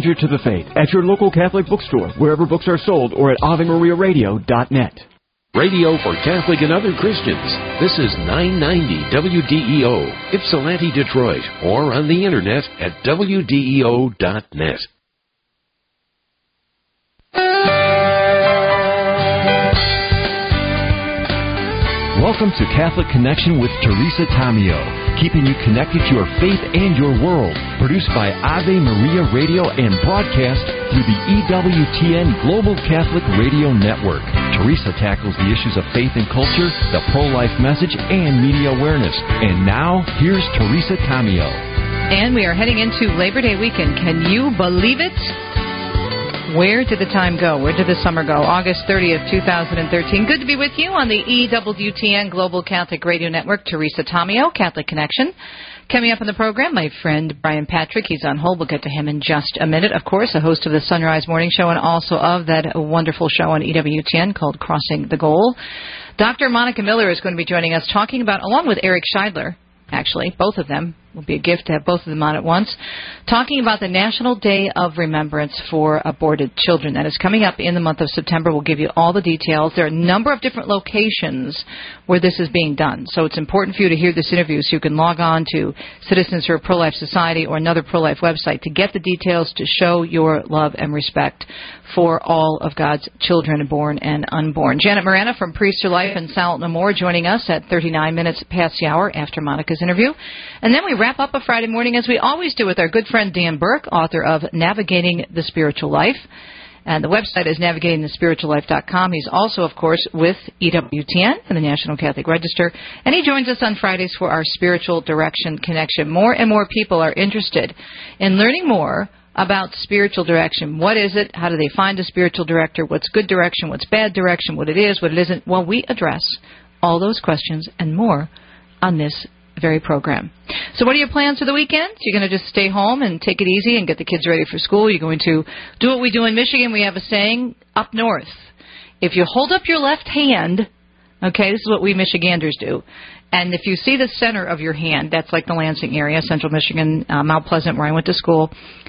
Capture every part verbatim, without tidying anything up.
Stranger to the Faith at your local Catholic bookstore, wherever books are sold, or at ave maria radio dot net. Radio for Catholic and other Christians. This is nine ninety W D E O, Ypsilanti, Detroit, or on the internet at W D E O dot net. Welcome to Catholic Connection with Teresa Tomeo, keeping you connected to your faith and your world. Produced by Ave Maria Radio and broadcast through the E W T N Global Catholic Radio Network. Teresa tackles the issues of faith and culture, the pro-life message, and media awareness. And now, here's Teresa Tomeo. And we are heading into Labor Day weekend. Can you believe it? Where did the time go? Where did the summer go? August thirtieth, twenty thirteen. Good to be with you on the E W T N Global Catholic Radio Network. Teresa Tomeo, Catholic Connection. Coming up on the program, my friend Brian Patrick. He's on hold. We'll get to him in just a minute. Of course, a host of the Sunrise Morning Show and also of that wonderful show on E W T N called Crossing the Goal. Doctor Monica Miller is going to be joining us talking about, along with Eric Scheidler, actually, both of them. It will be a gift to have both of them on at once. Talking about the National Day of Remembrance for Aborted Children. That is coming up in the month of September. We'll give you all the details. There are a number of different locations where this is being done. So it's important for you to hear this interview so you can log on to Citizens for a Pro-Life Society or another pro-life website to get the details to show your love and respect for all of God's children, born and unborn. Janet Morana from Priest to Life and Salt No More joining us at thirty-nine minutes past the hour after Monica's interview. And then we wrap up a Friday morning, as we always do, with our good friend Dan Burke, author of Navigating the Spiritual Life. And the website is navigating the spiritual life dot com. He's also, of course, with E W T N and the National Catholic Register. And he joins us on Fridays for our Spiritual Direction Connection. More and more people are interested in learning more about spiritual direction. What is it? How do they find a spiritual director? What's good direction? What's bad direction? What it is? What it isn't? Well, we address all those questions and more on this very program. So what are your plans for the weekend? You're going to just stay home and take it easy and get the kids ready for school? You're going to do what we do in Michigan. We have a saying, up north. If you hold up your left hand, okay, this is what we Michiganders do. And if you see the center of your hand, that's like the Lansing area, Central Michigan, uh, Mount Pleasant, where I went to school.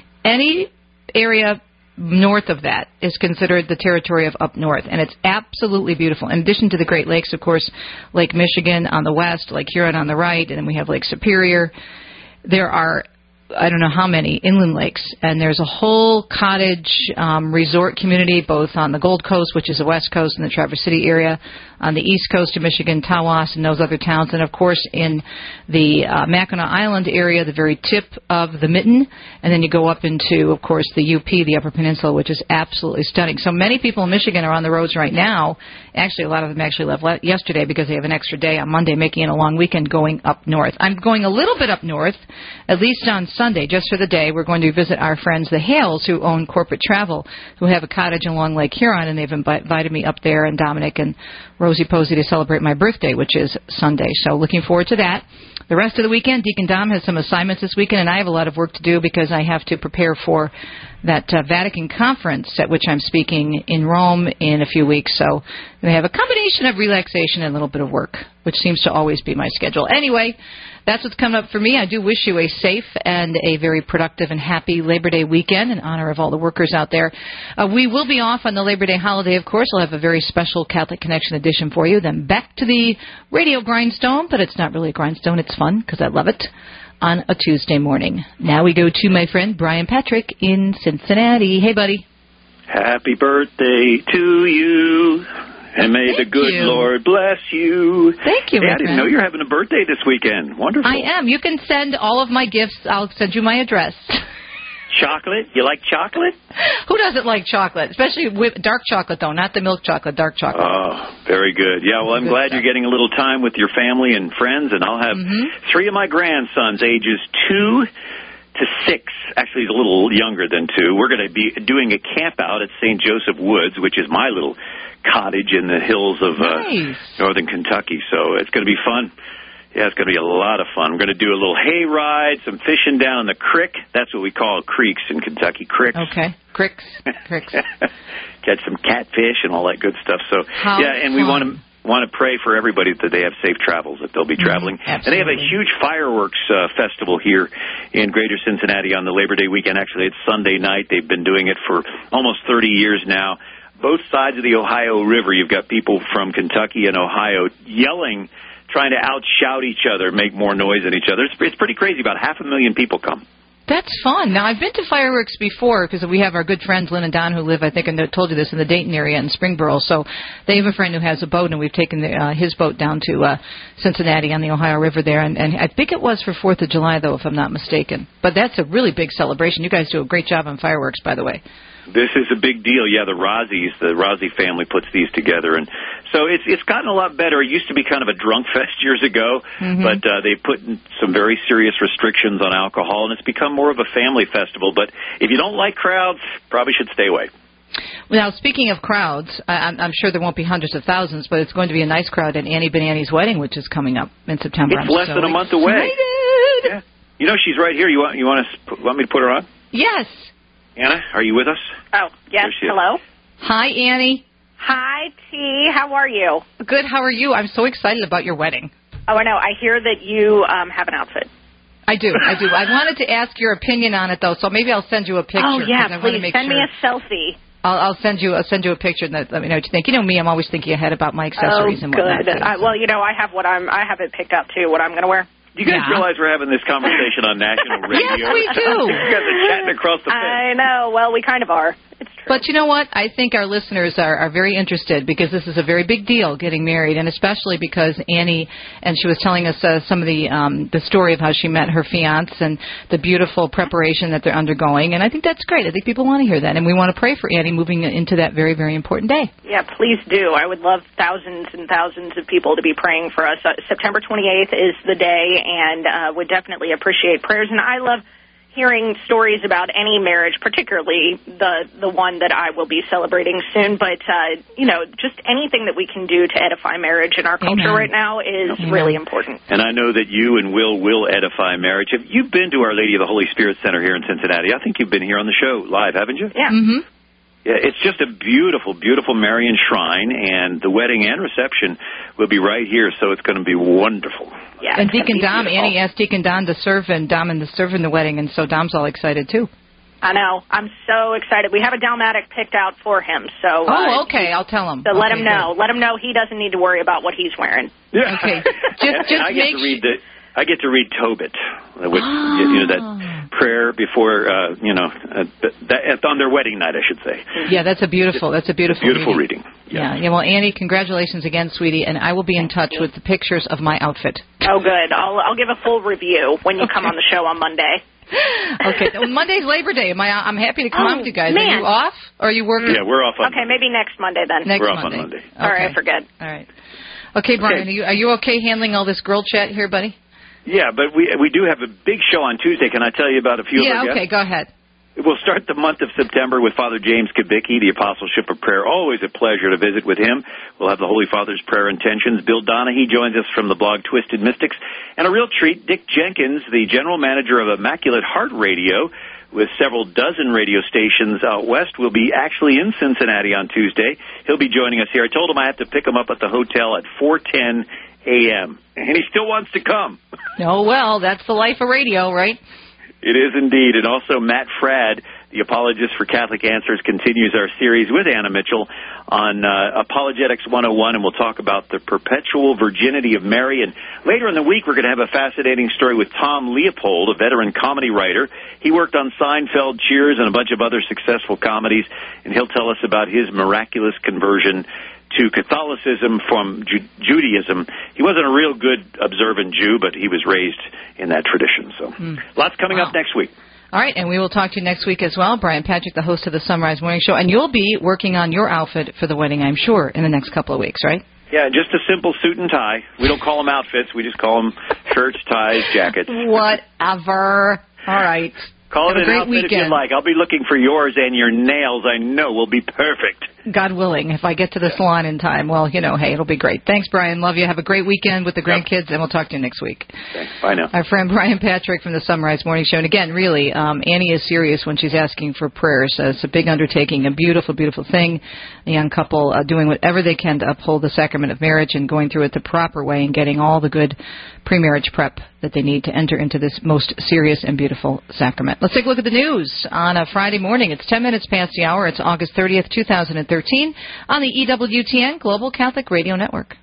Any area north of that is considered the territory of up north, and it's absolutely beautiful. In addition to the Great Lakes, of course, Lake Michigan on the west, Lake Huron on the right, and then we have Lake Superior. There are, I don't know how many, inland lakes, and there's a whole cottage um, resort community both on the Gold Coast, which is the west coast, and the Traverse City area, on the east coast of Michigan, Tawas, and those other towns, and, of course, in the uh, Mackinac Island area, the very tip of the Mitten, and then you go up into, of course, the U P, the Upper Peninsula, which is absolutely stunning. So many people in Michigan are on the roads right now. Actually, a lot of them actually left le- yesterday because they have an extra day on Monday, making it a long weekend going up north. I'm going a little bit up north, at least on Sunday, just for the day. We're going to visit our friends, the Hales, who own Corporate Travel, who have a cottage along Lake Huron, and they've invited me up there, and Dominic and Rosie Posey, to celebrate my birthday, which is Sunday. So looking forward to that. The rest of the weekend, Deacon Dom has some assignments this weekend, and I have a lot of work to do because I have to prepare for that uh, Vatican conference at which I'm speaking in Rome in a few weeks. So we have a combination of relaxation and a little bit of work, which seems to always be my schedule. Anyway, that's what's coming up for me. I do wish you a safe and a very productive and happy Labor Day weekend in honor of all the workers out there. Uh, we will be off on the Labor Day holiday, of course. We'll have a very special Catholic Connection edition for you. Then back to the radio grindstone, but it's not really a grindstone. It's fun because I love it, on a Tuesday morning. Now we go to my friend Brian Patrick in Cincinnati. Hey, buddy. Happy birthday to you. And may Thank the good you. Lord bless you. Thank you, hey, my I didn't friend. know you're having a birthday this weekend. Wonderful. I am. You can send all of my gifts. I'll send you my address. Chocolate? You like chocolate? Who doesn't like chocolate? Especially with dark chocolate, though, not the milk chocolate, dark chocolate. Oh, very good. Yeah, well, I'm Good glad stuff. you're getting a little time with your family and friends, and I'll have Mm-hmm. three of my grandsons, ages two to six, actually a little younger than two. We're going to be doing a camp out at Saint Joseph Woods, which is my little cottage in the hills of uh, Nice. northern Kentucky. So it's going to be fun. Yeah, it's going to be a lot of fun. We're going to do a little hay ride, some fishing down in the creek. That's what we call creeks in Kentucky, cricks. Okay. Cricks. Cricks. Catch some catfish and all that good stuff. So How yeah, and we fun. want to want to pray for everybody that they have safe travels, that they'll be traveling. Mm-hmm. And they have a huge fireworks uh, festival here in Greater Cincinnati on the Labor Day weekend. Actually, it's Sunday night. They've been doing it for almost thirty years now. Both sides of the Ohio River, you've got people from Kentucky and Ohio yelling, trying to outshout each other, make more noise than each other. It's, it's pretty crazy. About half a million people come. That's fun. Now, I've been to fireworks before because we have our good friends Lynn and Don who live, I think, and I told you this, in the Dayton area in Springboro. So they have a friend who has a boat, and we've taken the, uh, his boat down to uh, Cincinnati on the Ohio River there. And, and I think it was for fourth of July, though, if I'm not mistaken. But that's a really big celebration. You guys do a great job on fireworks, by the way. This is a big deal. Yeah, the Rossis, the Rossi family puts these together. And so it's it's gotten a lot better. It used to be kind of a drunk fest years ago, mm-hmm. but uh, they put in some very serious restrictions on alcohol, and it's become more of a family festival. But if you don't like crowds, probably should stay away. Now, speaking of crowds, I'm, I'm sure there won't be hundreds of thousands, but it's going to be a nice crowd at Annie Banani's wedding, which is coming up in September. It's I'm less so than a month away. Yeah. You know, she's right here. You want you want us want me to put her on? Yes. Anna, are you with us? Oh, yes. Hello. Hi, Annie. Hi, T. How are you? Good. How are you? I'm so excited about your wedding. Oh, I know. I hear that you um, have an outfit. I do. I do. I wanted to ask your opinion on it, though, so maybe I'll send you a picture. Oh, yeah, I please. make send sure. me a selfie. I'll, I'll send you. I'll send you a picture and let me know what you think. You know me. I'm always thinking ahead about my accessories oh, and whatnot. good. I, well, you know, I have what I'm. I have it picked out too. What I'm going to wear. Do you guys yeah. realize we're having this conversation on national radio? Yes, we do. You guys are chatting across the fence. I know. Well, we kind of are. It's true. But you know what? I think our listeners are, are very interested because this is a very big deal, getting married, and especially because Annie, and she was telling us uh, some of the um, the story of how she met her fiance and the beautiful preparation that they're undergoing, and I think that's great. I think people want to hear that, and we want to pray for Annie moving into that very, very important day. Yeah, please do. I would love thousands and thousands of people to be praying for us. Uh, September twenty-eighth is the day, and uh, would definitely appreciate prayers, and I love hearing stories about any marriage, particularly the the one that I will be celebrating soon. But, uh, you know, just anything that we can do to edify marriage in our culture Amen. right now is Amen. really important. And I know that you and Will will edify marriage. Have you been to Our Lady of the Holy Spirit Center here in Cincinnati? I think you've been here on the show live, haven't you? Yeah. Mm-hmm. Yeah, it's just a beautiful, beautiful Marian shrine, and the wedding and reception will be right here, so it's going to be wonderful. Yeah, and Deacon Dom, beautiful. Annie asked Deacon Don to serve, and Dom and to serve in the wedding, and so Dom's all excited, too. I know. I'm so excited. We have a Dalmatic picked out for him. So, oh, uh, okay. I'll tell him. So okay, let him know. good. Let him know he doesn't need to worry about what he's wearing. Yeah. Okay. Just, and, just and I get make to read the. I get to read Tobit, which oh. you know that prayer before uh, you know uh, that, on their wedding night, I should say. Yeah, that's a beautiful. That's a beautiful. Beautiful reading. reading. Yes. Yeah. Yeah. Well, Annie, congratulations again, sweetie, and I will be in touch with the pictures of my outfit. Oh, good. I'll I'll give a full review when you okay. come on the show on Monday. Okay. Well, Monday's Labor Day. Am I? I'm happy to come oh, on with you guys. Man. Are you off? Or are you working? Yeah, we're off on. Okay, maybe next Monday then. Next we're Monday. off on Monday. Okay. All right, I forget. All right. Okay, Brian, okay. Are you are you okay handling all this girl chat here, buddy? Yeah, but we we do have a big show on Tuesday. Can I tell you about a few yeah, of our okay, guests? go ahead. We'll start the month of September with Father James Kubicki, the Apostleship of Prayer. Always a pleasure to visit with him. We'll have the Holy Father's prayer intentions. Bill Donahue joins us from the blog Twisted Mystics. And a real treat, Dick Jenkins, the general manager of Immaculate Heart Radio, with several dozen radio stations out west, will be actually in Cincinnati on Tuesday. He'll be joining us here. I told him I have to pick him up at the hotel at four ten a.m., and he still wants to come. Oh, well, that's the life of radio, right? It is indeed. And also Matt Fradd, the Apologist for Catholic Answers, continues our series with Anna Mitchell on uh, Apologetics one oh one, and we'll talk about the perpetual virginity of Mary. And later in the week, we're going to have a fascinating story with Tom Leopold, a veteran comedy writer. He worked on Seinfeld, Cheers, and a bunch of other successful comedies, and he'll tell us about his miraculous conversion to Catholicism from Ju- Judaism. He wasn't a real good observant Jew, but he was raised in that tradition. So mm. lots coming wow. up next week. All right, and we will talk to you next week as well. Brian Patrick, the host of the Sunrise Morning Show, and you'll be working on your outfit for the wedding, I'm sure, in the next couple of weeks, right? Yeah, just a simple suit and tie. We don't call them outfits. We just call them shirts, ties, jackets. Whatever. All right. Call Have it a an great outfit weekend. if you like. I'll be looking for yours, and your nails, I know, will be perfect. God willing, if I get to the salon in time. Well, you know, hey, it'll be great. Thanks, Brian. Love you. Have a great weekend with the grandkids, and we'll talk to you next week. Thanks. Bye now. Our friend Brian Patrick from the Sunrise Morning Show. And again, really, um, Annie is serious when she's asking for prayers. Uh, it's a big undertaking, a beautiful, beautiful thing. A young couple uh, doing whatever they can to uphold the sacrament of marriage and going through it the proper way and getting all the good pre-marriage prep that they need to enter into this most serious and beautiful sacrament. Let's take a look at the news on a Friday morning. It's ten minutes past the hour. It's August thirtieth, two thousand thirteen on the E W T N Global Catholic Radio Network.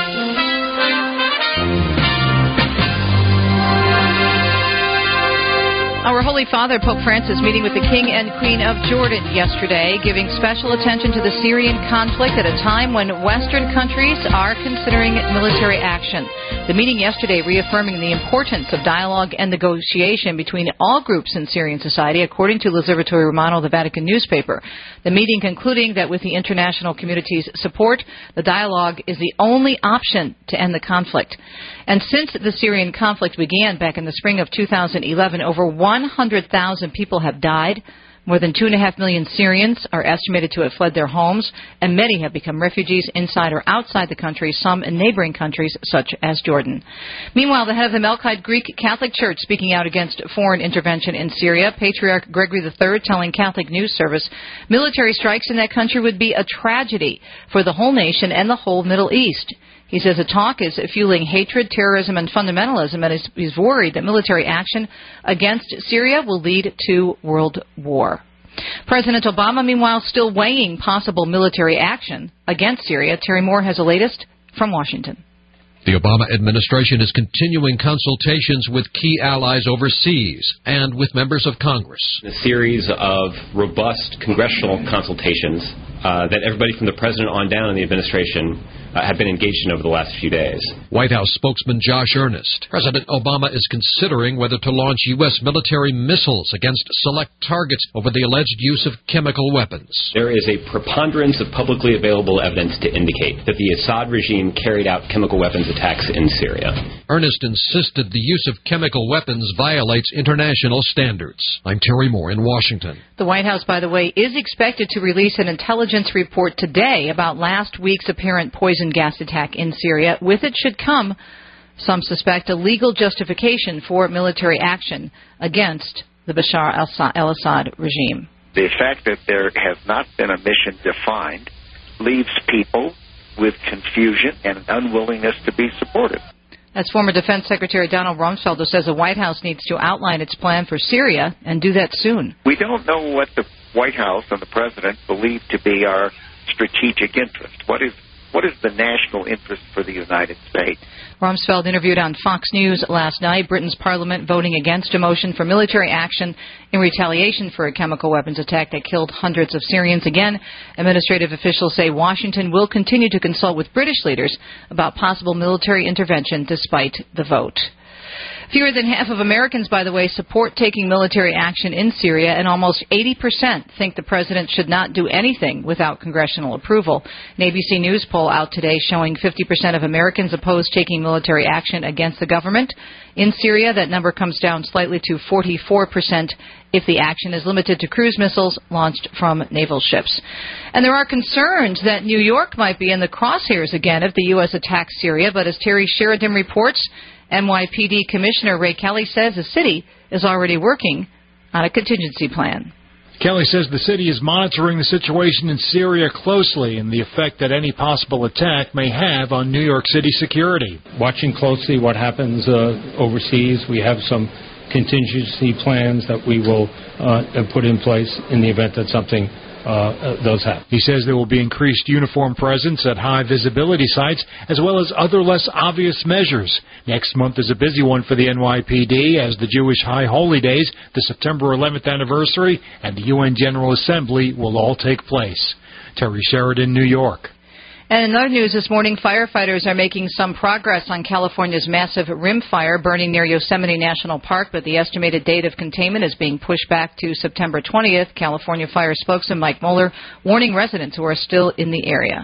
Our Holy Father, Pope Francis, meeting with the King and Queen of Jordan yesterday, giving special attention to the Syrian conflict at a time when Western countries are considering military action. The meeting yesterday reaffirming the importance of dialogue and negotiation between all groups in Syrian society, according to L'Osservatore Romano, the Vatican newspaper. The meeting concluding that with the international community's support, the dialogue is the only option to end the conflict. And since the Syrian conflict began back in the spring of two thousand eleven, over one hundred thousand people have died. More than two and a half million Syrians are estimated to have fled their homes, and many have become refugees inside or outside the country, some in neighboring countries such as Jordan. Meanwhile, the head of the Melkite Greek Catholic Church speaking out against foreign intervention in Syria, Patriarch Gregory the Third telling Catholic News Service military strikes in that country would be a tragedy for the whole nation and the whole Middle East. He says the talk is fueling hatred, terrorism, and fundamentalism, and he's worried that military action against Syria will lead to world war. President Obama, meanwhile, still weighing possible military action against Syria. Terry Moore has the latest from Washington. The Obama administration is continuing consultations with key allies overseas and with members of Congress. A series of robust congressional consultations uh, that everybody from the president on down in the administration uh, have been engaged in over the last few days. White House spokesman Josh Earnest. President Obama is considering whether to launch U S military missiles against select targets over the alleged use of chemical weapons. There is a preponderance of publicly available evidence to indicate that the Assad regime carried out chemical weapons attacks in Syria. Earnest insisted the use of chemical weapons violates international standards. I'm Terry Moore in Washington. The White House, by the way, is expected to release an intelligence report today about last week's apparent poison gas attack in Syria. With it should come, some suspect, a legal justification for military action against the Bashar al-Assad regime. The fact that there has not been a mission defined leaves people with confusion and an unwillingness to be supportive. That's former Defense Secretary Donald Rumsfeld, who says the White House needs to outline its plan for Syria and do that soon. We don't know what the White House and the President believe to be our strategic interest. What is what is the national interest for the United States? Rumsfeld interviewed on Fox News last night. Britain's parliament voting against a motion for military action in retaliation for a chemical weapons attack that killed hundreds of Syrians. Again, administrative officials say Washington will continue to consult with British leaders about possible military intervention despite the vote. Fewer than half of Americans, by the way, support taking military action in Syria, and almost eighty percent think the president should not do anything without congressional approval. An A B C News poll out today showing fifty percent of Americans oppose taking military action against the government in Syria. That number comes down slightly to forty-four percent if the action is limited to cruise missiles launched from naval ships. And there are concerns that New York might be in the crosshairs again if the U S attacks Syria, but as Terry Sheridan reports, N Y P D Commissioner Ray Kelly says the city is already working on a contingency plan. Kelly says the city is monitoring the situation in Syria closely and the effect that any possible attack may have on New York City security. Watching closely what happens uh, overseas, we have some contingency plans that we will uh, put in place in the event that something Uh, those have. He says there will be increased uniform presence at high visibility sites as well as other less obvious measures. Next month is a busy one for the N Y P D as the Jewish High Holy Days, the September eleventh anniversary, and the U N General Assembly will all take place. Terry Sheridan, New York. And in other news this morning, firefighters are making some progress on California's massive rim fire burning near Yosemite National Park, but the estimated date of containment is being pushed back to September twentieth. California Fire spokesman Mike Moeller warning residents who are still in the area.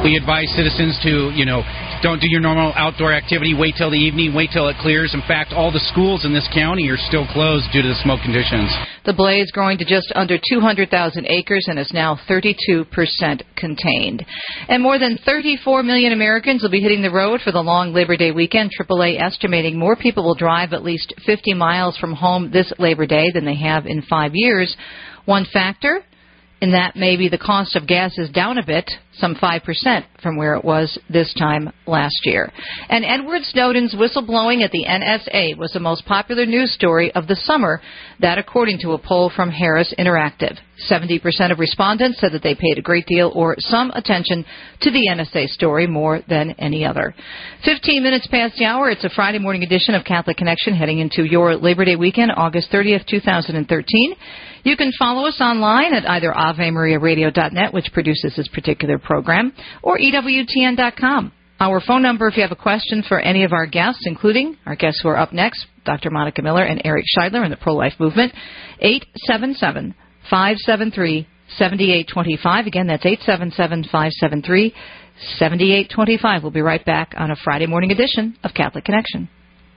We advise citizens to, you know, don't do your normal outdoor activity. Wait till the evening. Wait till it clears. In fact, all the schools in this county are still closed due to the smoke conditions. The blaze growing to just under two hundred thousand acres and is now thirty-two percent contained. And more than thirty-four million Americans will be hitting the road for the long Labor Day weekend. triple A estimating more people will drive at least fifty miles from home this Labor Day than they have in five years. One factor in that maybe the cost of gas is down a bit, some five percent from where it was this time last year. And Edward Snowden's whistleblowing at the N S A was the most popular news story of the summer, that according to a poll from Harris Interactive. seventy percent of respondents said that they paid a great deal or some attention to the N S A story more than any other. fifteen minutes past the hour, it's a Friday morning edition of Catholic Connection heading into your Labor Day weekend, August thirtieth, two thousand thirteen. You can follow us online at either Ave Maria Radio dot net, which produces this particular program, or E W T N dot com. Our phone number, if you have a question for any of our guests, including our guests who are up next, Doctor Monica Miller and Eric Scheidler in the pro-life movement, eight seven seven, five seven three, seven eight two five. Again, that's eight seven seven, five seven three, seven eight two five. We'll be right back on a Friday morning edition of Catholic Connection.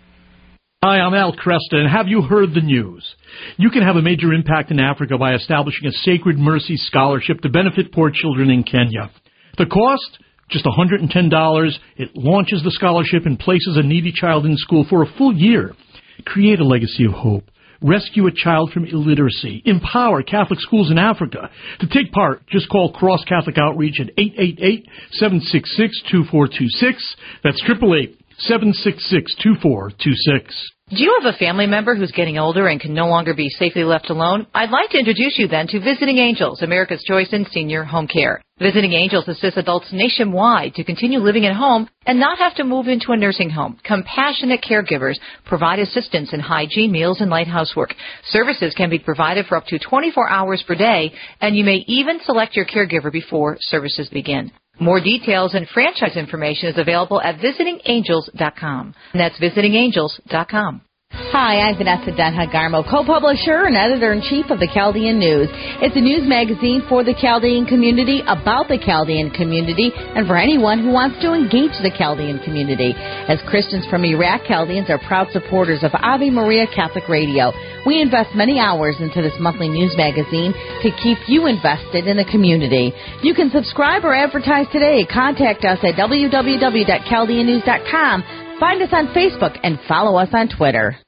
Hi, I'm Al Cresta, and have you heard the news? You can have a major impact in Africa by establishing a Sacred Mercy Scholarship to benefit poor children in Kenya. The cost? Just one hundred ten dollars. It launches the scholarship and places a needy child in school for a full year. Create a legacy of hope. Rescue a child from illiteracy. Empower Catholic schools in Africa. To take part, just call Cross Catholic Outreach at eight eight eight, seven six six, two four two six. That's eight eight eight, seven six six, two four two six. Do you have a family member who's getting older and can no longer be safely left alone? I'd like to introduce you then to Visiting Angels, America's choice in senior home care. Visiting Angels assists adults nationwide to continue living at home and not have to move into a nursing home. Compassionate caregivers provide assistance in hygiene, meals, and light housework. Services can be provided for up to twenty-four hours per day, and you may even select your caregiver before services begin. More details and franchise information is available at visiting angels dot com. And that's visiting angels dot com. Hi, I'm Vanessa Denha-Garmo, co-publisher and editor-in-chief of the Chaldean News. It's a news magazine for the Chaldean community, about the Chaldean community, and for anyone who wants to engage the Chaldean community. As Christians from Iraq, Chaldeans are proud supporters of Ave Maria Catholic Radio. We invest many hours into this monthly news magazine to keep you invested in the community. You can subscribe or advertise today. Contact us at w w w dot chaldean news dot com. Find us on Facebook and follow us on Twitter.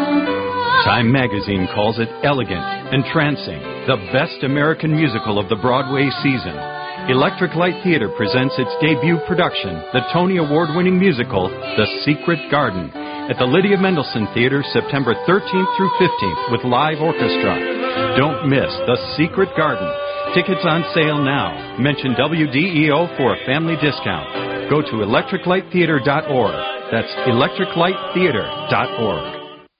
Time magazine calls it elegant, entrancing, the best American musical of the Broadway season. Electric Light Theater presents its debut production, the Tony Award-winning musical, The Secret Garden, at the Lydia Mendelson Theater September thirteenth through fifteenth with live orchestra. Don't miss The Secret Garden. Tickets on sale now. Mention W D E O for a family discount. Go to electric light theater dot org. That's electric light theater dot org.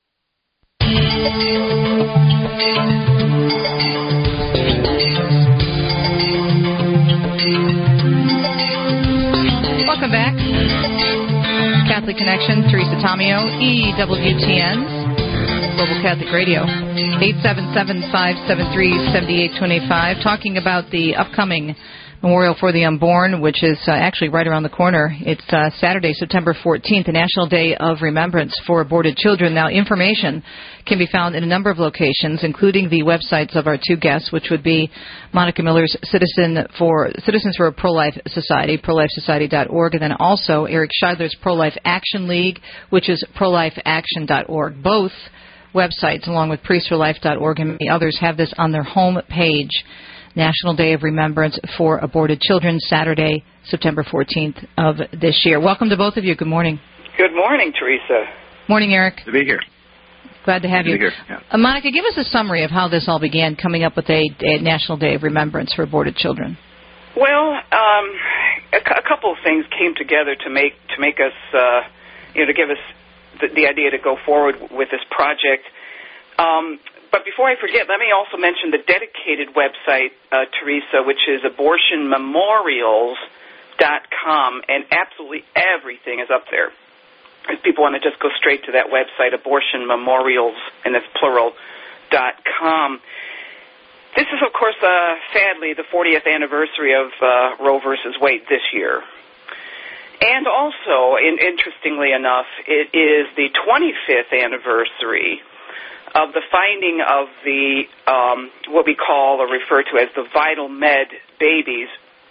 Welcome back. Catholic Connection, Teresa Tomeo, E W T N, Global Catholic Radio, eight seven seven, five seven three, seven eight two five, talking about the upcoming Memorial for the Unborn, which is uh, actually right around the corner. It's uh, Saturday, September fourteenth, the National Day of Remembrance for Aborted Children. Now, information can be found in a number of locations, including the websites of our two guests, which would be Monica Miller's Citizen for Citizens for a Pro-Life Society, pro life society dot org, and then also Eric Scheidler's Pro-Life Action League, which is pro life action dot org. Both websites, along with priest for life dot org and many others, have this on their home page. National Day of Remembrance for Aborted Children, Saturday, September fourteenth of this year. Welcome to both of you. Good morning. Good morning, Teresa. Morning, Eric. Good to be here. Glad to have Good you. to be here. Yeah. Uh, Monica, give us a summary of how this all began, coming up with a, a National Day of Remembrance for Aborted Children. Well, um, a, a couple of things came together to make to make us, uh, you know, to give us the, the idea to go forward with this project. Um, But before I forget, let me also mention the dedicated website, uh, Teresa, which is abortion memorials dot com, and absolutely everything is up there. If people want to just go straight to that website, abortion memorials, and that's plural, dot com. this is, of course, uh, sadly, the fortieth anniversary of uh, Roe versus Wade this year. And also, in, interestingly enough, it is the twenty-fifth anniversary of the finding of the, um, what we call or refer to as the Vital Med babies.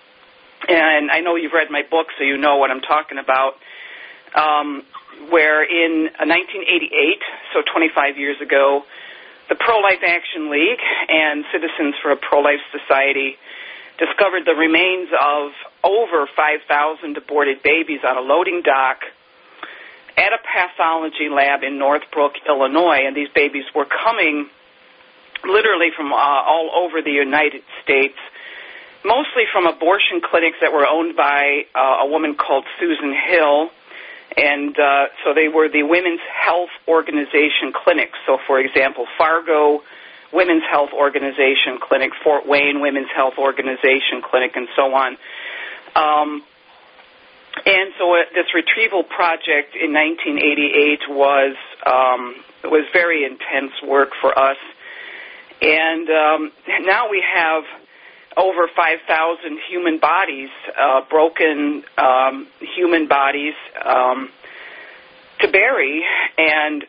And I know you've read my book, so you know what I'm talking about, um, where in nineteen eighty-eight, so twenty-five years ago, the Pro-Life Action League and Citizens for a Pro-Life Society discovered the remains of over five thousand aborted babies on a loading dock at a pathology lab in Northbrook, Illinois. And these babies were coming literally from uh, all over the United States, mostly from abortion clinics that were owned by uh, a woman called Susan Hill. And uh, so they were the Women's Health Organization clinics. So, for example, Fargo Women's Health Organization Clinic, Fort Wayne Women's Health Organization Clinic, and so on. Um, and so uh, this retrieval project in nineteen eighty-eight was um, was very intense work for us. And um, now we have over five thousand human bodies, uh, broken um, human bodies um, to bury. And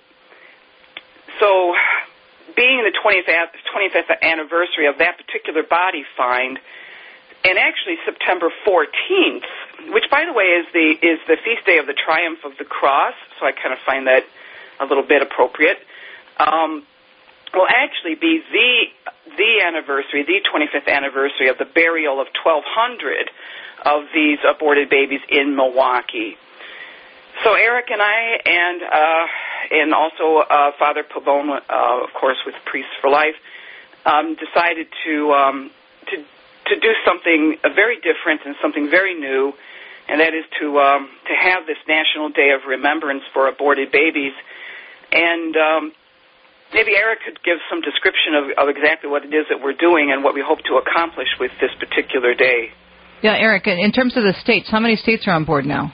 so being the twenty-fifth anniversary of that particular body find, and actually September fourteenth, which, by the way, is the is the feast day of the Triumph of the Cross, so I kind of find that a little bit appropriate, um, will actually be the the anniversary, the twenty-fifth anniversary of the burial of twelve hundred of these aborted babies in Milwaukee. So Eric and I, and uh, and also uh, Father Pavone, uh, of course, with Priests for Life, um, decided to um, to to do something very different and something very new, and that is to um, to have this National Day of Remembrance for aborted babies. And um, maybe Eric could give some description of, of exactly what it is that we're doing and what we hope to accomplish with this particular day. Yeah, Eric, in terms of the states, how many states are on board now?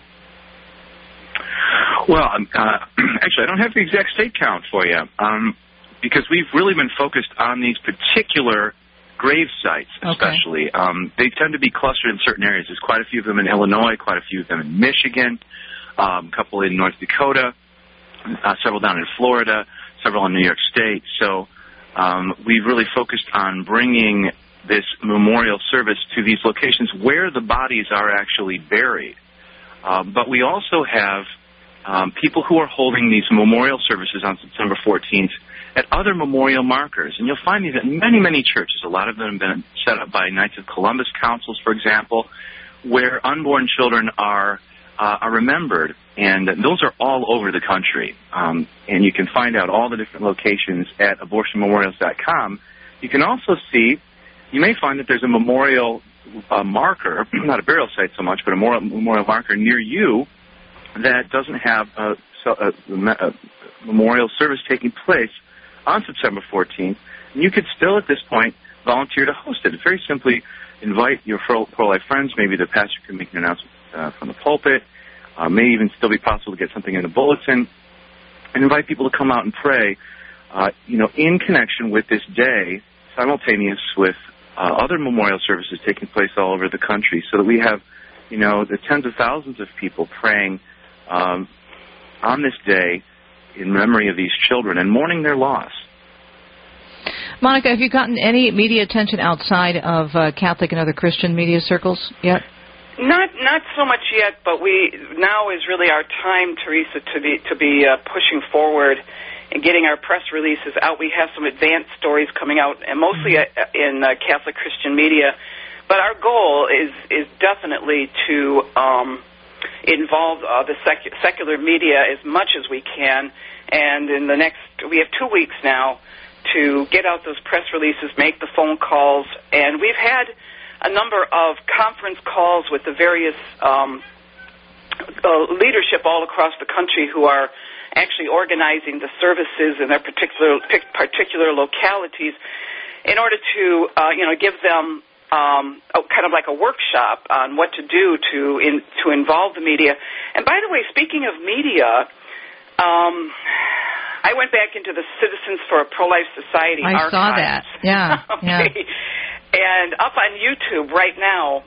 Well, uh, actually, I don't have the exact state count for you, um, because we've really been focused on these particular grave sites, especially. Okay. Um, they tend to be clustered in certain areas. There's quite a few of them in Illinois, quite a few of them in Michigan, um, a couple in North Dakota, uh, several down in Florida, several in New York State. So um, we've really focused on bringing this memorial service to these locations where the bodies are actually buried. Um, but we also have um, people who are holding these memorial services on September fourteenth at other memorial markers. And you'll find these at many, many churches. A lot of them have been set up by Knights of Columbus councils, for example, where unborn children are uh, are remembered. And those are all over the country. Um, and you can find out all the different locations at abortion memorials dot com. You can also see, you may find that there's a memorial uh, marker, not a burial site so much, but a memorial, memorial marker near you that doesn't have a, a, a memorial service taking place on September fourteenth. And you could still, at this point, volunteer to host it. Very simply invite your pro-life friends. Maybe the pastor can make an announcement uh, from the pulpit. Uh, may even still be possible to get something in the bulletin. And invite people to come out and pray, uh, you know, in connection with this day, simultaneous with uh, other memorial services taking place all over the country, so that we have, you know, the tens of thousands of people praying um, on this day in memory of these children and mourning their loss. Monica, have you gotten any media attention outside of uh, Catholic and other Christian media circles yet? Not not so much yet, but we now is really our time, Teresa, to be to be uh, pushing forward and getting our press releases out. We have some advanced stories coming out, and mostly mm-hmm. in uh, Catholic Christian media. But our goal is is definitely to um, involve uh, the sec- secular media as much as we can. And in the next, we have two weeks now to get out those press releases, make the phone calls, and we've had a number of conference calls with the various um, uh, leadership all across the country who are actually organizing the services in their particular particular localities in order to, uh, you know, give them um, a, kind of like a workshop on what to do to in, to involve the media. And by the way, speaking of media, um, I went back into the Citizens for a Pro-Life Society I archives. saw that. Yeah. okay. Yeah. And up on YouTube right now,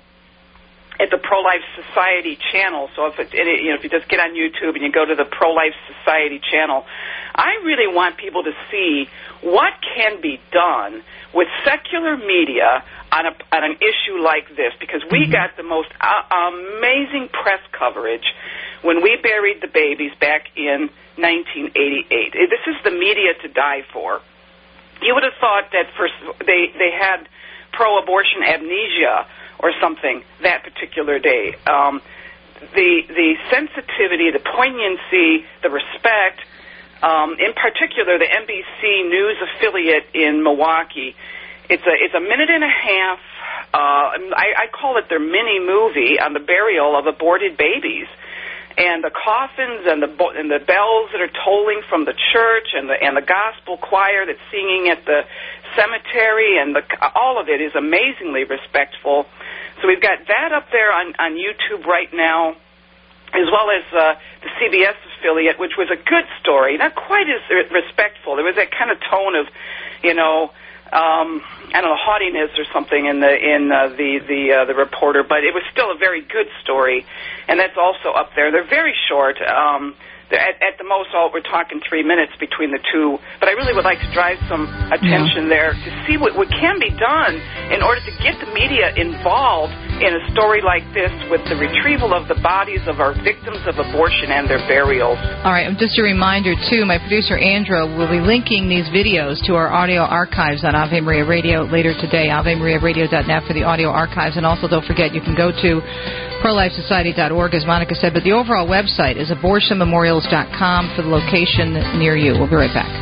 at the Pro-Life Society channel. So if it, it, you know, if you just get on YouTube and you go to the Pro-Life Society channel, I really want people to see what can be done with secular media on, a, on an issue like this, because we mm-hmm. got the most uh, amazing press coverage when we buried the babies back in nineteen eighty-eight. This is the media to die for. You would have thought that first they they had pro-abortion amnesia or something that particular day. Um, the the sensitivity, the poignancy, the respect, um, in particular the N B C News affiliate in Milwaukee. It's a it's a minute and a half. Uh, I, I call it their mini movie on the burial of aborted babies, and the coffins and the and the bells that are tolling from the church, and the and the gospel choir that's singing at the cemetery, and the, all of it is amazingly respectful. So we've got that up there on, on YouTube right now, as well as uh, the C B S affiliate, which was a good story, not quite as respectful. There was that kind of tone of, you know, um, I don't know, haughtiness or something in the in uh, the the uh, the reporter, but it was still a very good story, and that's also up there. They're very short. Um, At, at the most, all we're talking three minutes between the two. But I really would like to drive some attention yeah. there to see what, what can be done in order to get the media involved in a story like this with the retrieval of the bodies of our victims of abortion and their burials. All right, just a reminder, too, my producer, Andra, will be linking these videos to our audio archives on Ave Maria Radio later today, ave maria radio dot net for the audio archives. And also, don't forget, you can go to pro life society dot org, as Monica said, but the overall website is abortion memorials dot com for the location near you. We'll be right back.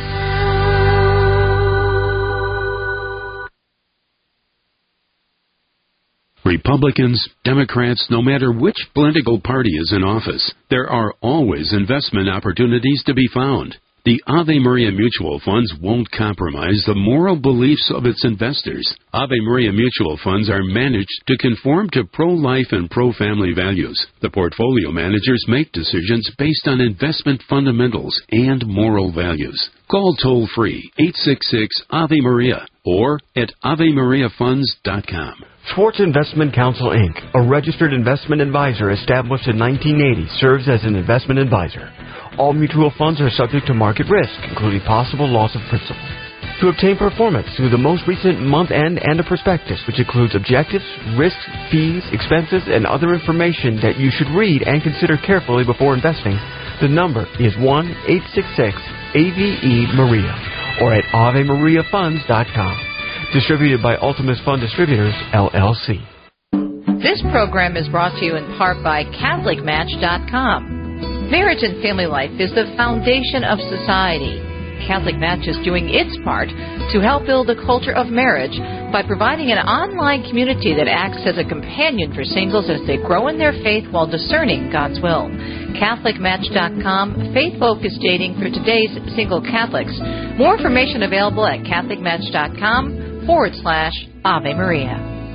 Republicans, Democrats, no matter which political party is in office, there are always investment opportunities to be found. The Ave Maria Mutual Funds won't compromise the moral beliefs of its investors. Ave Maria Mutual Funds are managed to conform to pro-life and pro-family values. The portfolio managers make decisions based on investment fundamentals and moral values. Call toll-free eight six six Ave Maria or at ave maria funds dot com. Schwartz Investment Counsel, Incorporated, a registered investment advisor established in nineteen eighty, serves as an investment advisor. All mutual funds are subject to market risk, including possible loss of principal. To obtain performance through the most recent month-end and a prospectus, which includes objectives, risks, fees, expenses, and other information that you should read and consider carefully before investing, the number is one eight six six A V E Maria or at ave maria funds dot com. Distributed by Ultimus Fund Distributors, L L C. This program is brought to you in part by Catholic Match dot com. Marriage and family life is the foundation of society. Catholic Match is doing its part to help build a culture of marriage by providing an online community that acts as a companion for singles as they grow in their faith while discerning God's will. Catholic Match dot com, faith-focused dating for today's single Catholics. More information available at Catholic Match dot com forward slash Ave Maria.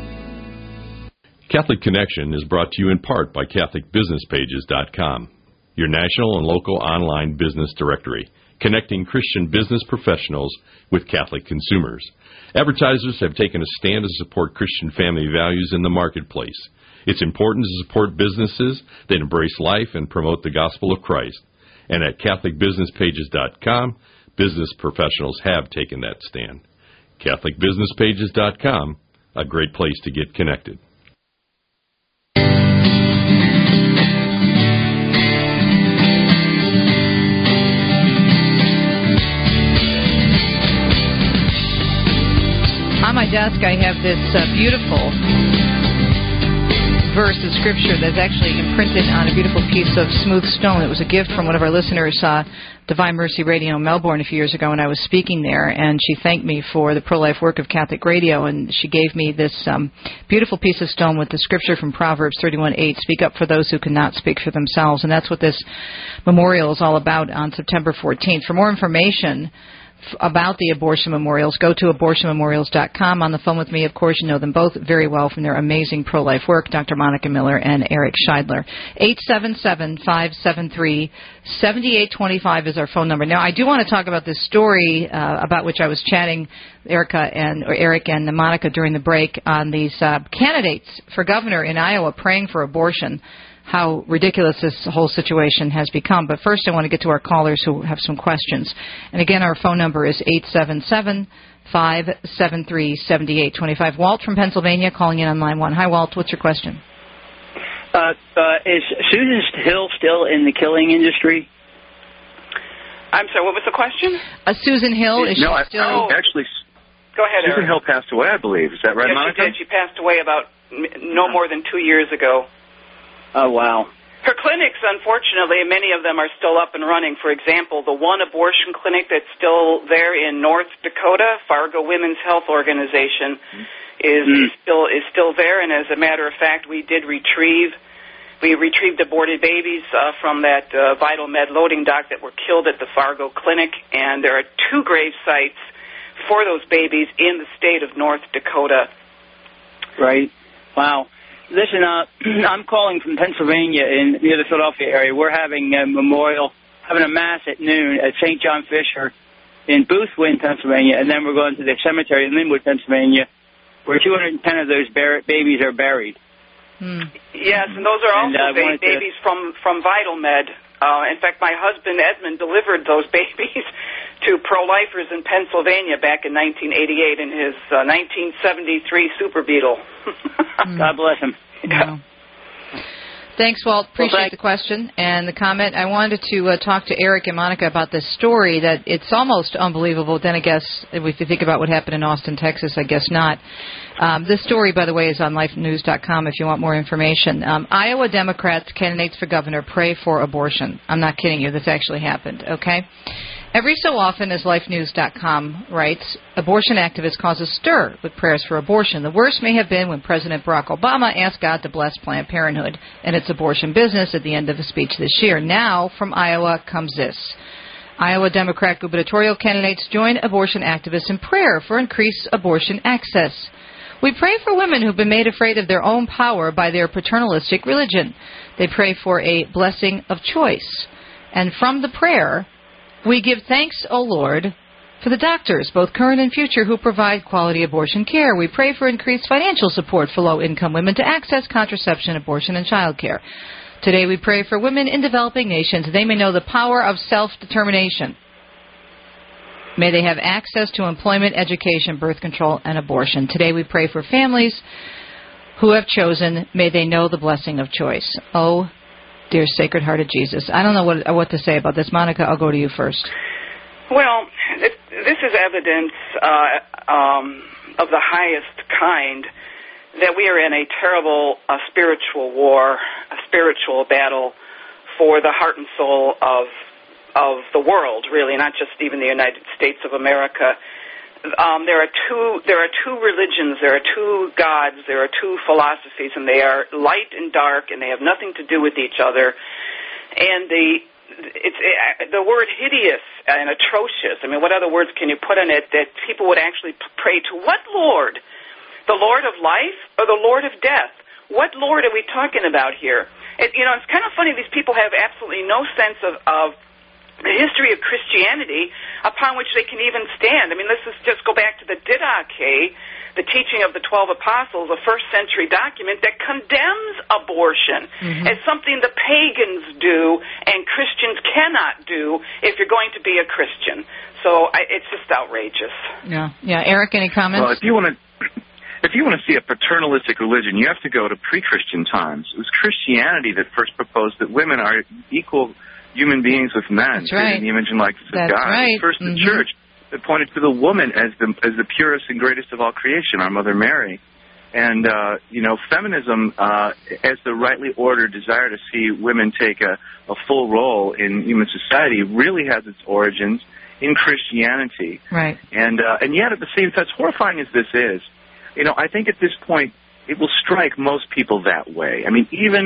Catholic Connection is brought to you in part by Catholic Business Pages dot com, your national and local online business directory, connecting Christian business professionals with Catholic consumers. Advertisers have taken a stand to support Christian family values in the marketplace. It's important to support businesses that embrace life and promote the gospel of Christ. And at Catholic Business Pages dot com, business professionals have taken that stand. Catholic Business Pages dot com, a great place to get connected. On my desk, I have this uh, beautiful verse of Scripture that's actually imprinted on a beautiful piece of smooth stone. It was a gift from one of our listeners, uh, Divine Mercy Radio in Melbourne a few years ago when I was speaking there, and she thanked me for the pro-life work of Catholic Radio, and she gave me this um, beautiful piece of stone with the Scripture from Proverbs thirty-one eight, speak up for those who cannot speak for themselves, and that's what this memorial is all about on September fourteenth. For more information, f- about the abortion memorials, go to abortion memorials dot com. On the phone with me, of course, you know them both very well from their amazing pro-life work, Doctor Monica Miller and Eric Scheidler. eight seven seven, five seven three, seven eight two five is our phone number. Now, I do want to talk about this story uh, about which I was chatting Erica and or Eric and Monica during the break on these uh, candidates for governor in Iowa praying for abortion. How ridiculous this whole situation has become. But first, I want to get to our callers who have some questions. And again, our phone number is eight seven seven, five seven three, seven eight two five. Walt from Pennsylvania calling in on line one. Hi, Walt. What's your question? Uh, uh, is Susan Hill still in the killing industry? I'm sorry, what was the question? Uh, Susan Hill, is no, she I, still... I actually, Go ahead, Susan Eric. Hill passed away, I believe. Is that right, yes, Monica? she did. She passed away about m- no more than two years ago. Oh, wow. Her clinics, unfortunately, many of them are still up and running. For example, the one abortion clinic that's still there in North Dakota, Fargo Women's Health Organization, is Mm. still is still there. And as a matter of fact, we did retrieve we retrieved aborted babies uh, from that uh, Vital Med loading dock that were killed at the Fargo clinic. And there are two grave sites for those babies in the state of North Dakota. Right. Wow. Listen, uh, I'm calling from Pennsylvania in near the Philadelphia area. We're having a memorial, having a mass at noon at Saint John Fisher in Boothwyn, Pennsylvania, and then we're going to the cemetery in Linwood, Pennsylvania, where two hundred ten of those bar- babies are buried. Hmm. Yes, and those are also And, uh, ba- wanted to- babies from, from Vital Med. Uh, in fact, my husband, Edmund, delivered those babies to pro-lifers in Pennsylvania back in nineteen eighty-eight in his uh, nineteen seventy-three Super Beetle. God bless him. Wow. Thanks, Walt. Appreciate Well, thank- the question and the comment. I wanted to uh, talk to Eric and Monica about this story that it's almost unbelievable. Then I guess if you think about what happened in Austin, Texas, I guess not. Um, this story, by the way, is on life news dot com if you want more information. Um, Iowa Democrats, candidates for governor, pray for abortion. I'm not kidding you. This actually happened, okay? Every so often, as life news dot com writes, abortion activists cause a stir with prayers for abortion. The worst may have been when President Barack Obama asked God to bless Planned Parenthood and its abortion business at the end of a speech this year. Now, from Iowa comes this. Iowa Democrat gubernatorial candidates join abortion activists in prayer for increased abortion access. We pray for women who've been made afraid of their own power by their paternalistic religion. They pray for a blessing of choice. And from the prayer, we give thanks, O Lord, for the doctors, both current and future, who provide quality abortion care. We pray for increased financial support for low-income women to access contraception, abortion, and child care. Today we pray for women in developing nations. They may know the power of self-determination. May they have access to employment, education, birth control, and abortion. Today we pray for families who have chosen. May they know the blessing of choice. Oh, dear Sacred Heart of Jesus. I don't know what what to say about this. Monica, I'll go to you first. Well, it, this is evidence uh, um, of the highest kind that we are in a terrible uh, spiritual war, a spiritual battle for the heart and soul of of the world, really, not just even the United States of America. Um, there are two. There are two religions. There are two gods. There are two philosophies, and they are light and dark, and they have nothing to do with each other. And the it's it, the word hideous and atrocious. I mean, what other words can you put on it that people would actually pray to? What Lord? The Lord of life or the Lord of death? What Lord are we talking about here? It, you know, it's kind of funny. These people have absolutely no sense of. of the history of Christianity upon which they can even stand. I mean, let's just go back to the Didache, the teaching of the twelve apostles, a first century document that condemns abortion mm-hmm. as something the pagans do and Christians cannot do if you're going to be a Christian. So I, it's just outrageous. Yeah, yeah. Eric, any comments? Well, if you want to... If you want to see a paternalistic religion, you have to go to pre-Christian times. It was Christianity that first proposed that women are equal human beings with men, That's right. in the image and likeness That's of God. right. First, the mm-hmm. church that pointed to the woman as the as the purest and greatest of all creation, our Mother Mary. And, uh, you know, feminism, uh, as the rightly ordered desire to see women take a, a full role in human society, really has its origins in Christianity. Right. And, uh, and yet, at the same time, as horrifying as this is, you know, I think at this point, it will strike most people that way. I mean, even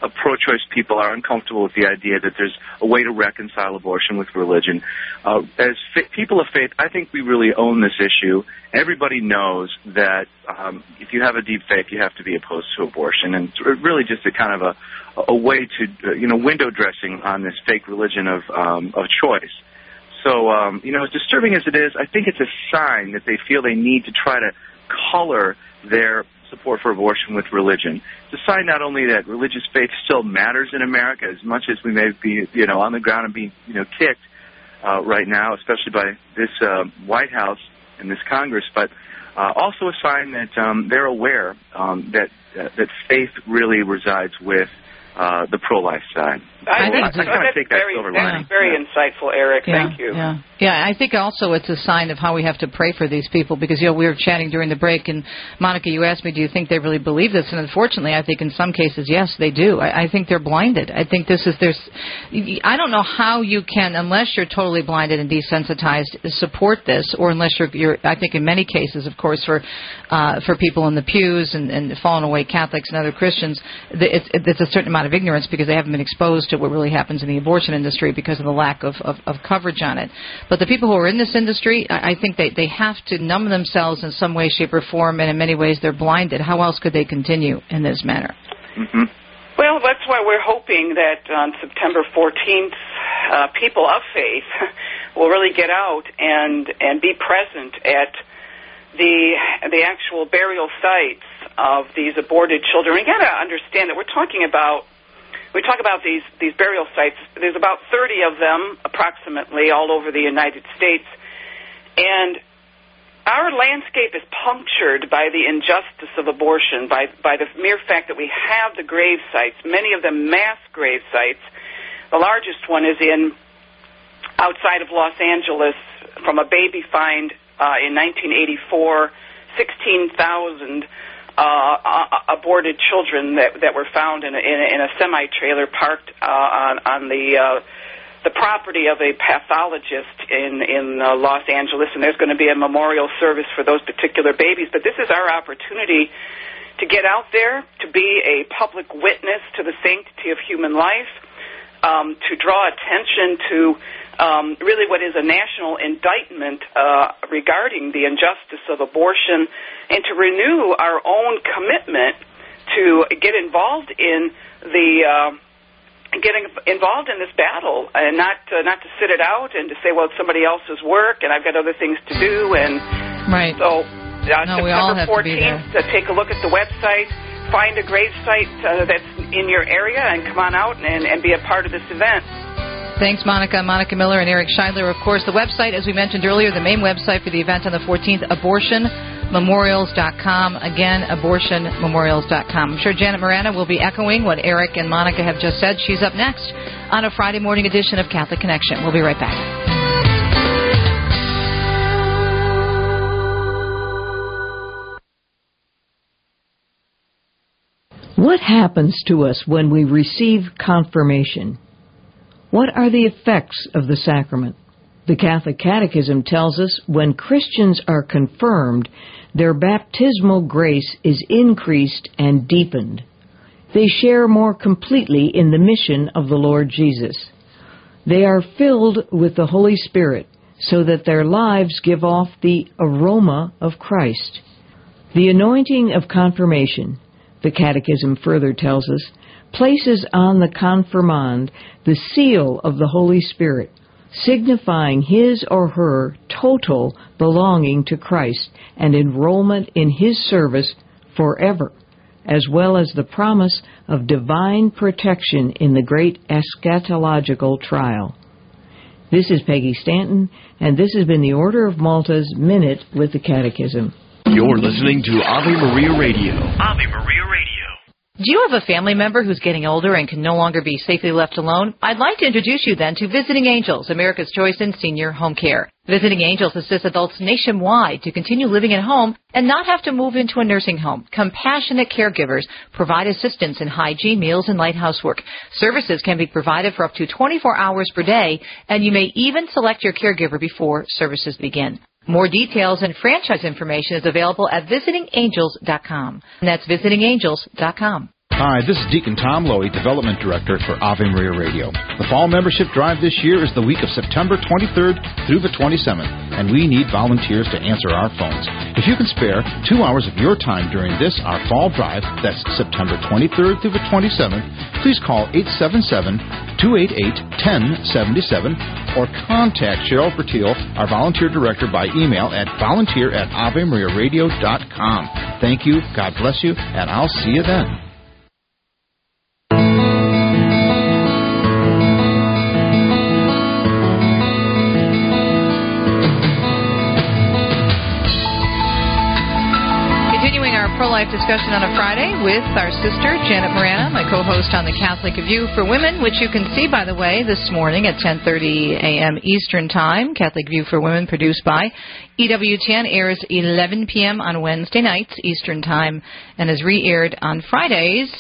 of pro-choice people are uncomfortable with the idea that there's a way to reconcile abortion with religion. Uh, as fa- people of faith, I think we really own this issue. Everybody knows that um, if you have a deep faith, you have to be opposed to abortion, and it's really just a kind of a, a way to, uh, you know, window dressing on this fake religion of um, of choice. So, um, you know, as disturbing as it is, I think it's a sign that they feel they need to try to color their support for abortion with religion. It's a sign not only that religious faith still matters in America, as much as we may be, you know, on the ground and being, you know, kicked uh, right now, especially by this uh, White House and this Congress, but uh, also a sign that um, they're aware um, that uh, that faith really resides with uh, the pro-life side. I think I, I kind of take that very, silver very, lining. very insightful, Eric. Yeah, Thank you. Yeah. yeah, I think also it's a sign of how we have to pray for these people because, you know, we were chatting during the break, and, Monica, you asked me, do you think they really believe this? And unfortunately, I think in some cases, yes, they do. I, I think they're blinded. I think this is there's. I don't know how you can, unless you're totally blinded and desensitized, support this, or unless you're, you're I think in many cases, of course, for uh, for people in the pews and, and fallen away Catholics and other Christians, it's, it's a certain amount of ignorance because they haven't been exposed to what really happens in the abortion industry because of the lack of, of, of coverage on it. But the people who are in this industry, I, I think they, they have to numb themselves in some way, shape, or form, and in many ways they're blinded. How else could they continue in this manner? Mm-hmm. Well, that's why we're hoping that on September fourteenth, uh, people of faith will really get out and, and be present at the the actual burial sites of these aborted children. We got to understand that we're talking about We talk about these, these burial sites. There's about thirty of them, approximately, all over the United States. And our landscape is punctured by the injustice of abortion, by, by the mere fact that we have the grave sites, many of them mass grave sites. The largest one is in outside of Los Angeles from a baby find uh, in nineteen eighty-four, sixteen thousand Uh, aborted children that that were found in a, in a, in a semi-trailer parked uh, on on the uh, the property of a pathologist in in uh, Los Angeles, and there's going to be a memorial service for those particular babies. But this is our opportunity to get out there, to be a public witness to the sanctity of human life, um, to draw attention to um, really what is a national indictment uh, regarding the injustice of abortion, and to renew our own commitment to get involved in the uh, getting involved in this battle, and not uh, not to sit it out and to say, well, it's somebody else's work, and I've got other things to do, and right. So uh, no, we all have September fourteenth, to, to take a look at the website, find a grave site uh, that's in your area, and come on out and, and be a part of this event. Thanks, Monica. Monica Miller and Eric Scheidler. Of course, the website, as we mentioned earlier, the main website for the event on the fourteenth, abortion memorials dot com. Again, abortion memorials dot com. I'm sure Janet Morana will be echoing what Eric and Monica have just said. She's up next on a Friday morning edition of Catholic Connection. We'll be right back. What happens to us when we receive confirmation? What are the effects of the sacrament? The Catholic Catechism tells us when Christians are confirmed, their baptismal grace is increased and deepened. They share more completely in the mission of the Lord Jesus. They are filled with the Holy Spirit so that their lives give off the aroma of Christ. The anointing of confirmation, the Catechism further tells us, places on the confirmand the seal of the Holy Spirit, signifying his or her total belonging to Christ and enrollment in his service forever, as well as the promise of divine protection in the great eschatological trial. This is Peggy Stanton, and this has been the Order of Malta's Minute with the Catechism. You're listening to Ave Maria Radio. Ave Maria Radio. Do you have a family member who's getting older and can no longer be safely left alone? I'd like to introduce you then to Visiting Angels, America's choice in senior home care. Visiting Angels assists adults nationwide to continue living at home and not have to move into a nursing home. Compassionate caregivers provide assistance in hygiene, meals, and light housework. Services can be provided for up to twenty-four hours per day, and you may even select your caregiver before services begin. More details and franchise information is available at visiting angels dot com. And that's visiting angels dot com. Hi, this is Deacon Tom Lowy, Development Director for Ave Maria Radio. The fall membership drive this year is the week of September twenty-third through the twenty-seventh, and we need volunteers to answer our phones. If you can spare two hours of your time during this, our fall drive, that's September twenty-third through the twenty-seventh, please call eight seven seven, two eight eight, one zero seven seven or contact Cheryl Bertiel, our volunteer director, by email at volunteer at ave maria radio dot com. Thank you, God bless you, and I'll see you then. Pro-life discussion on a Friday with our sister, Janet Morana, my co-host on the Catholic View for Women, which you can see, by the way, this morning at ten thirty a.m. Eastern Time. Catholic View for Women, produced by E W T N, airs eleven p.m. on Wednesday nights Eastern Time and is re-aired on Fridays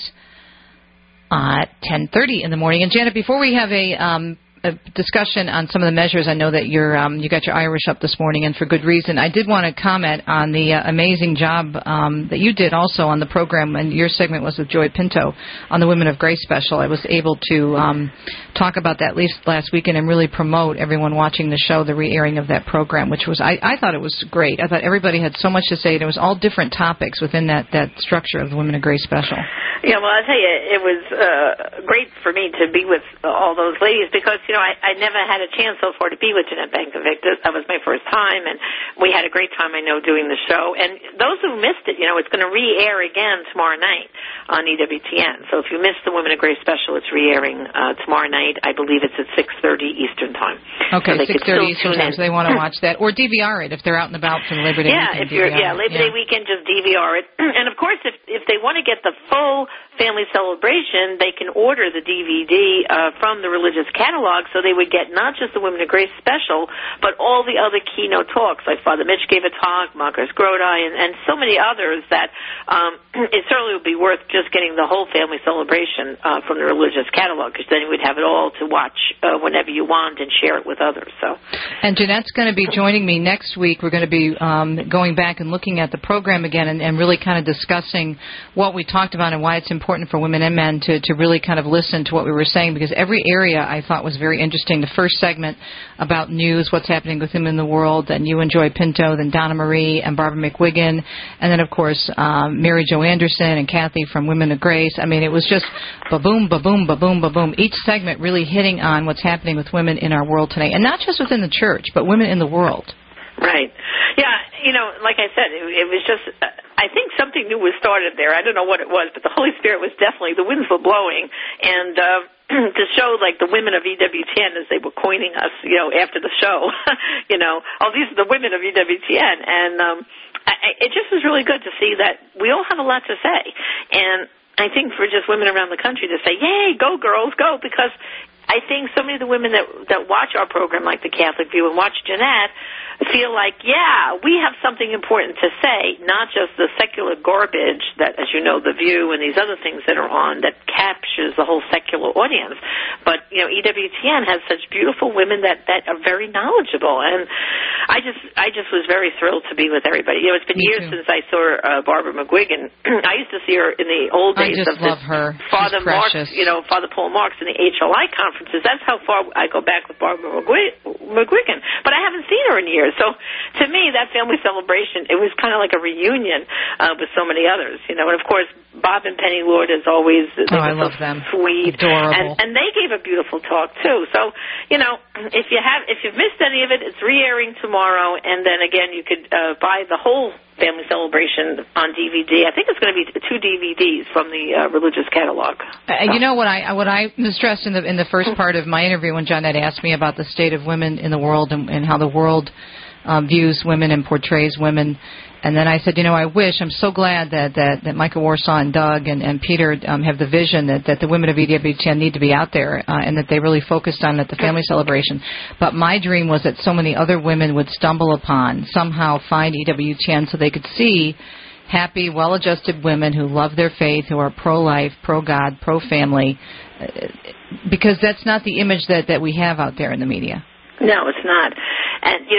at ten thirty in the morning. And, Janet, before we have a... Um, a discussion on some of the measures. I know that you're, um, you got your Irish up this morning, and for good reason. I did want to comment on the uh, amazing job um, that you did also on the program, and your segment was with Joy Pinto on the Women of Grace special. I was able to um, talk about that least last weekend and really promote everyone watching the show, the re-airing of that program, which was, I, I thought it was great. I thought everybody had so much to say, and it was all different topics within that, that structure of the Women of Grace special. Yeah, well, I'll tell you, it was uh, great for me to be with all those ladies because, you know, I, I never had a chance so far to be with Jeanette Bankovic. That was my first time, and we had a great time, I know, doing the show. And those who missed it, you know, it's going to re-air again tomorrow night on E W T N. So if you missed the Women of Grace special, it's re-airing uh, tomorrow night. I believe it's at six thirty Eastern Time. Okay, so six thirty Eastern Time, so they want to watch that. Or D V R it if they're out and about for Labor Day yeah, weekend. If you're, D V R yeah, Labor yeah. Day weekend, just D V R it. And, of course, if, if they want to get the full family celebration, they can order the D V D uh, from the religious catalog, so they would get not just the Women of Grace special, but all the other keynote talks, like Father Mitch gave a talk, Marcus Grodi, and, and so many others that um, it certainly would be worth just getting the whole family celebration uh, from the religious catalog, because then you would have it all to watch uh, whenever you want and share it with others. So, And Jeanette's going to be joining me next week. We're going to be um, going back and looking at the program again and, and really kind of discussing what we talked about and why it's important for women and men to, to really kind of listen to what we were saying, because every area I thought was very interesting. The first segment about news, what's happening with them in the world, and you and Joy Pinto, then Donna Marie and Barbara McWiggin, and then, of course, um, Mary Jo Anderson and Kathy from Women of Grace. I mean, it was just ba-boom, ba-boom, ba-boom, ba-boom. Each segment really hitting on what's happening with women in our world today, and not just within the church, but women in the world. Right. Yeah, you know, like I said, it, it was just, uh, I think something new was started there. I don't know what it was, but the Holy Spirit was definitely, the winds were blowing, and uh, to show, like, the women of E W T N as they were coining us, you know, after the show, you know, oh, these are the women of E W T N, and um, I, it just was really good to see that we all have a lot to say, and I think for just women around the country to say, yay, go girls, go, because I think so many of the women that that watch our program, like the Catholic View, and watch Jeanette, feel like, yeah, we have something important to say, not just the secular garbage that, as you know, The View and these other things that are on that captures the whole secular audience. But, you know, E W T N has such beautiful women that, that are very knowledgeable. And I just I just was very thrilled to be with everybody. You know, it's been Me years too. since I saw uh, Barbara McGuigan. I used to see her in the old I days just of love this her. Father She's Marks, precious. you know, Father Paul Marks in the H L I conferences. That's how far I go back with Barbara McGuigan. But I haven't seen her in years. So to me, that family celebration, it was kind of like a reunion uh, with so many others, you know. And, of course, Bob and Penny Lord, as always, they Oh, I were love so them. sweet. Adorable. And, and they gave a beautiful talk, too. So, you know, if, you have, if you've missed any of it, it's re-airing tomorrow. And then, again, you could uh, buy the whole family celebration on D V D. I think it's going to be two D V Ds from the uh, religious catalog. Uh, you know what I what I stressed in the in the first part of my interview when Jeanette asked me about the state of women in the world and, and how the world um, views women and portrays women. And then I said, you know, I wish, I'm so glad that, that, that Michael Warsaw and Doug and, and Peter um, have the vision that, that the women of E W T N need to be out there uh, and that they really focused on at the family celebration. But my dream was that so many other women would stumble upon, somehow find E W T N so they could see happy, well-adjusted women who love their faith, who are pro-life, pro-God, pro-family, uh, because that's not the image that, that we have out there in the media. No, it's not. And, you know,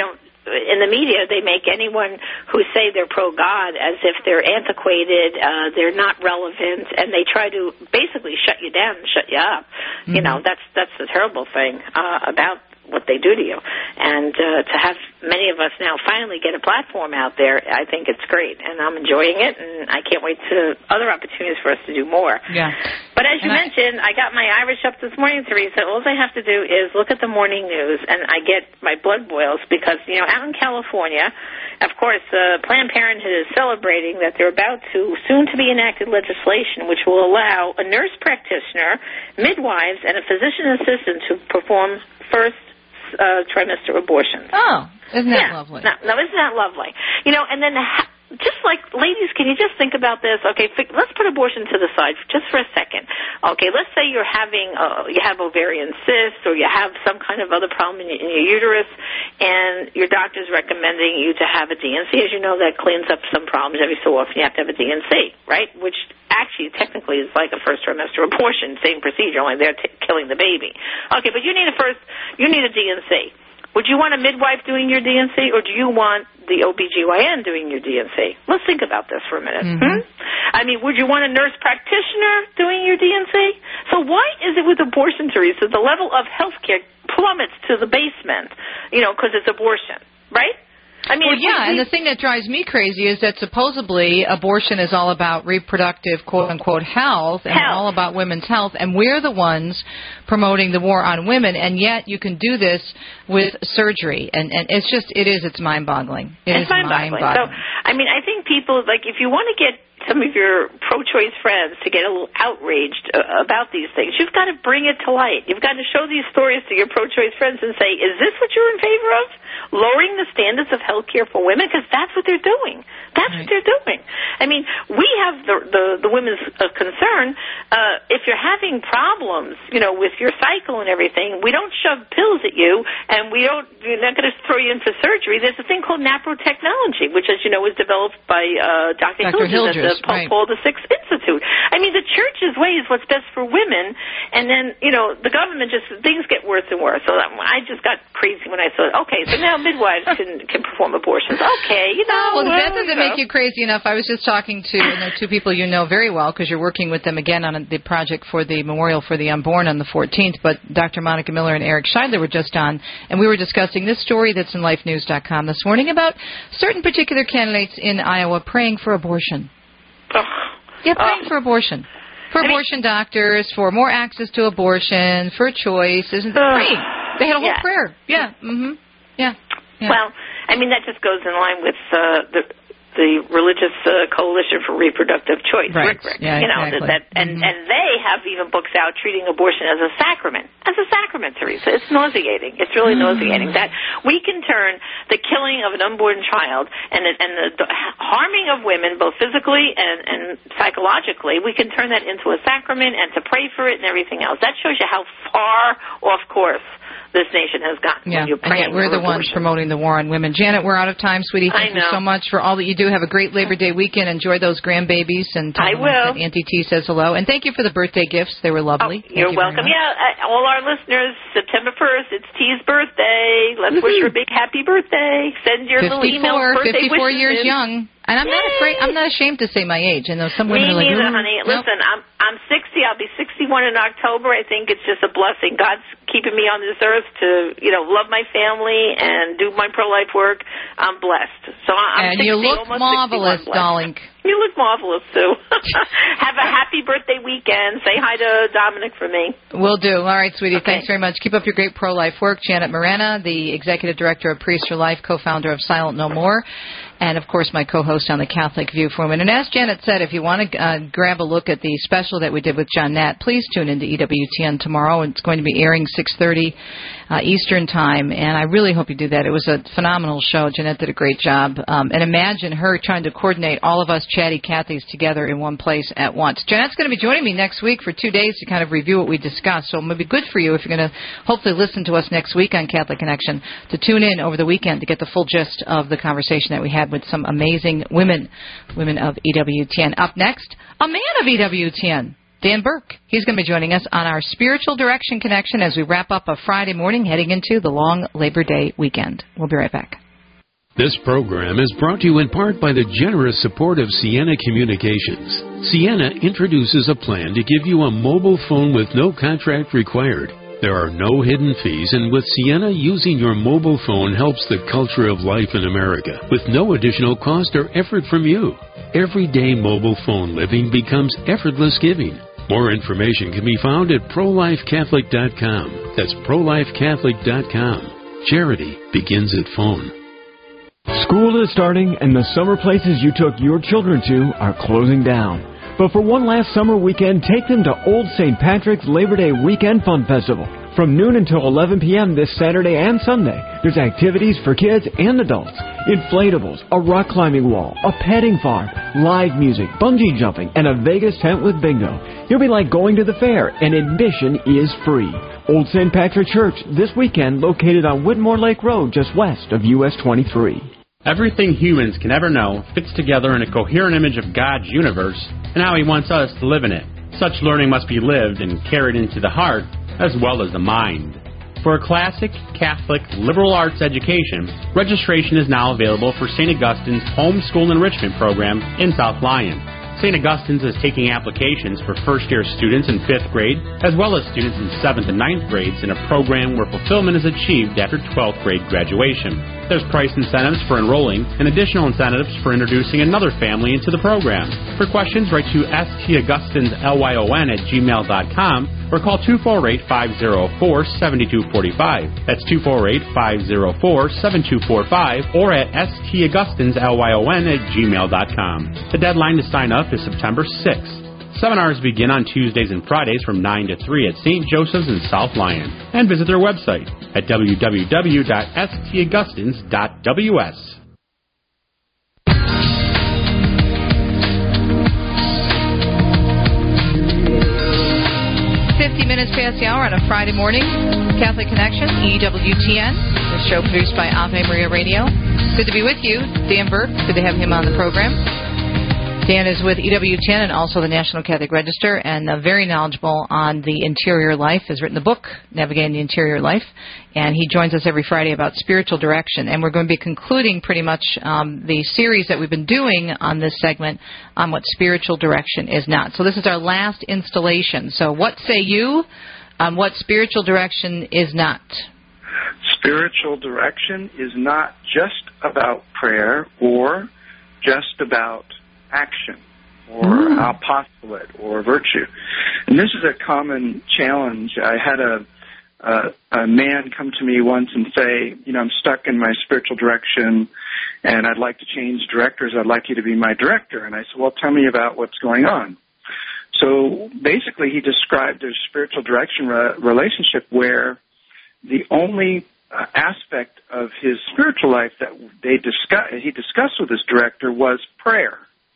in the media, they make anyone who say they're pro-God as if they're antiquated, uh, they're not relevant, and they try to basically shut you down and shut you up. Mm-hmm. You know, that's that's the terrible thing uh, about what they do to you. And uh, to have many of us now finally get a platform out there, I think it's great, and I'm enjoying it, and I can't wait to other opportunities for us to do more. Yeah. But as you and mentioned, I, I got my Irish up this morning, Teresa. All I have to do is look at the morning news, and I get my blood boils because, you know, out in California, of course, uh, Planned Parenthood is celebrating that they're about to soon-to-be enacted legislation which will allow a nurse practitioner, midwives, and a physician assistant to perform first Uh, trimester abortions. Oh, isn't that yeah. lovely? No, no, isn't that lovely? You know, and then ha- just like, ladies, can you just think about this? Okay, f- let's put abortion to the side just for a second. Okay, let's say you're having, uh, you have ovarian cysts or you have some kind of other problem in your, in your uterus, and your doctor's recommending you to have a D N C. As you know, that cleans up some problems. Every so often you have to have a D N C, right? Which actually technically is like a first trimester abortion, same procedure, only they're t- killing the baby. Okay, but you need a first, you need a D N C. Would you want a midwife doing your D N C, or do you want the O B G Y N doing your D N C? Let's think about this for a minute. Mm-hmm. Hmm? I mean, would you want a nurse practitioner doing your D N C? So why is it with abortion, Teresa, the level of health care plummets to the basement, you know, because it's abortion, right? I mean, well, yeah, we, and the thing that drives me crazy is that supposedly abortion is all about reproductive, quote-unquote, health, and health. all about women's health, and we're the ones promoting the war on women, and yet you can do this with surgery, and, and it's just, it is, it's mind-boggling. It it's is mind-boggling. mind-boggling. So, I mean, I think people, like, if you want to get some of your pro-choice friends to get a little outraged uh, about these things, you've got to bring it to light. You've got to show these stories to your pro-choice friends and say, is this what you're in favor of? Lowering the standards of health care for women? Because that's what they're doing. That's right. what they're doing. I mean, we have the the, the women's uh, concern. Uh, if you're having problems, you know, with your cycle and everything, we don't shove pills at you, and we don't, we're not going to throw you into surgery. There's a thing called naprotechnology, which, as you know, was developed by uh, Doctor Doctor Hildreth, Hildreth, at the right. Paul the Sixth Institute. I mean, the church's way is what's best for women, and then, you know, the government just, things get worse and worse. So I just got crazy when I saw, okay, so now midwives can, can perform abortions. Okay, you know. Well, well that doesn't you know. make you crazy enough. I was just talking to you know, two people you know very well because you're working with them again on the project for the Memorial for the Unborn on the fourteenth, but Doctor Monica Miller and Eric Scheidler were just on, and we were discussing this story that's in life news dot com this morning about certain particular candidates in Iowa praying for abortion. Ugh. Yeah, praying Ugh. for abortion. For I abortion mean, doctors, for more access to abortion, for choice. Isn't it great? They had a whole yeah. prayer. Yeah. Mm-hmm. Yeah. yeah. Well, I mean, that just goes in line with uh, the the Religious uh, Coalition for Reproductive Choice, right. R I C R I C. Yeah, you know, exactly. that, and, mm-hmm. and they have even books out treating abortion as a sacrament. As a sacrament, Teresa. It's nauseating. It's really mm-hmm. nauseating that we can turn the killing of an unborn child and, and the harming of women, both physically and, and psychologically, we can turn that into a sacrament and to pray for it and everything else. That shows you how far off course this nation has gotten. Yeah, when you're and yet we're the ones abortion. promoting the war on women. Janet, we're out of time, sweetie. Thank I you know. so much for all that you do. Have a great Labor Day weekend. Enjoy those grandbabies. And tell I them will. that Auntie T says hello. And thank you for the birthday gifts. They were lovely. Oh, you're you welcome. Yeah, uh, all our listeners, September first, it's T's birthday. Let's Woo-hoo. wish her a big happy birthday. Send your little email birthday fifty-four wishes years in. young. And I'm Yay. not afraid. I'm not ashamed to say my age. I know some women Me are like, neither, oh, honey. nope. Listen, I'm I'm sixty. I'll be sixty-one in October. I think it's just a blessing. God's keeping me on this earth to, you know, love my family and do my pro-life work. I'm blessed. So I'm and sixty, you look almost marvelous, sixty-one, darling. You look marvelous, too. Have a happy birthday weekend. Say hi to Dominic for me. Will do. All right, sweetie. Okay. Thanks very much. Keep up your great pro-life work. Janet Morena, the Executive Director of Priests for Life, co-founder of Silent No More, and, of course, my co-host on the Catholic View for Women. And as Janet said, if you want to uh, grab a look at the special that we did with John Nat, please tune into E W T N tomorrow. It's going to be airing six thirty uh, Eastern Time, and I really hope you do that. It was a phenomenal show. Jeanette did a great job. Um, and imagine her trying to coordinate all of us chatty Cathys together in one place at once. Jeanette's going to be joining me next week for two days to kind of review what we discussed, so it may be good for you if you're going to hopefully listen to us next week on Catholic Connection to tune in over the weekend to get the full gist of the conversation that we had with some amazing women, women of E W T N. Up next, a man of E W T N. Dan Burke. He's going to be joining us on our Spiritual Direction Connection as we wrap up a Friday morning heading into the long Labor Day weekend. We'll be right back. This program is brought to you in part by the generous support of Sienna Communications. Sienna introduces a plan to give you a mobile phone with no contract required. There are no hidden fees, and with Sienna, using your mobile phone helps the culture of life in America with no additional cost or effort from you. Everyday mobile phone living becomes effortless giving. More information can be found at pro life catholic dot com. That's pro life catholic dot com. Charity begins at phone. School is starting, and the summer places you took your children to are closing down. But for one last summer weekend, take them to Old Saint Patrick's Labor Day Weekend Fun Festival. From noon until eleven p.m. this Saturday and Sunday, there's activities for kids and adults. Inflatables, a rock climbing wall, a petting farm, live music, bungee jumping, and a Vegas tent with bingo. You'll be like going to the fair, and admission is free. Old Saint Patrick Church this weekend, located on Whitmore Lake Road, just west of U S twenty-three. Everything humans can ever know fits together in a coherent image of God's universe and how He wants us to live in it. Such learning must be lived and carried into the heart as well as the mind. For a classic, Catholic, liberal arts education, registration is now available for Saint Augustine's Homeschool Enrichment Program in South Lyon. Saint Augustine's is taking applications for first-year students in fifth grade, as well as students in seventh and ninth grades in a program where fulfillment is achieved after twelfth grade graduation. There's price incentives for enrolling and additional incentives for introducing another family into the program. For questions, write to staugustineslyon at gmail dot com or call two four eight, five oh four, seven two four five. That's two four eight, five oh four, seven two four five or at staugustineslyon at gmail dot com. The deadline to sign up is September sixth. Seminars begin on Tuesdays and Fridays from nine to three at Saint Joseph's in South Lyon. And visit their website at w w w dot s t augustines dot w s. fifty minutes past the hour on a Friday morning. Catholic Connection, E W T N. The show produced by Ave Maria Radio. Good to be with you. Dan Burke, good to have him on the program. Dan is with E W T N and also the National Catholic Register, and uh, very knowledgeable on the interior life. Has written the book, Navigating the Interior Life, and he joins us every Friday about spiritual direction. And we're going to be concluding pretty much um, the series that we've been doing on this segment on what spiritual direction is not. So this is our last installation. So what say you on what spiritual direction is not? Spiritual direction is not just about prayer or just about action or mm. apostolate or virtue. And this is a common challenge. I had a, a a man come to me once and say, you know, I'm stuck in my spiritual direction and I'd like to change directors. I'd like you to be my director. And I said, well, tell me about what's going on. So basically he described a spiritual direction re- relationship where the only uh, aspect of his spiritual life that they discuss, he discussed with his director was prayer.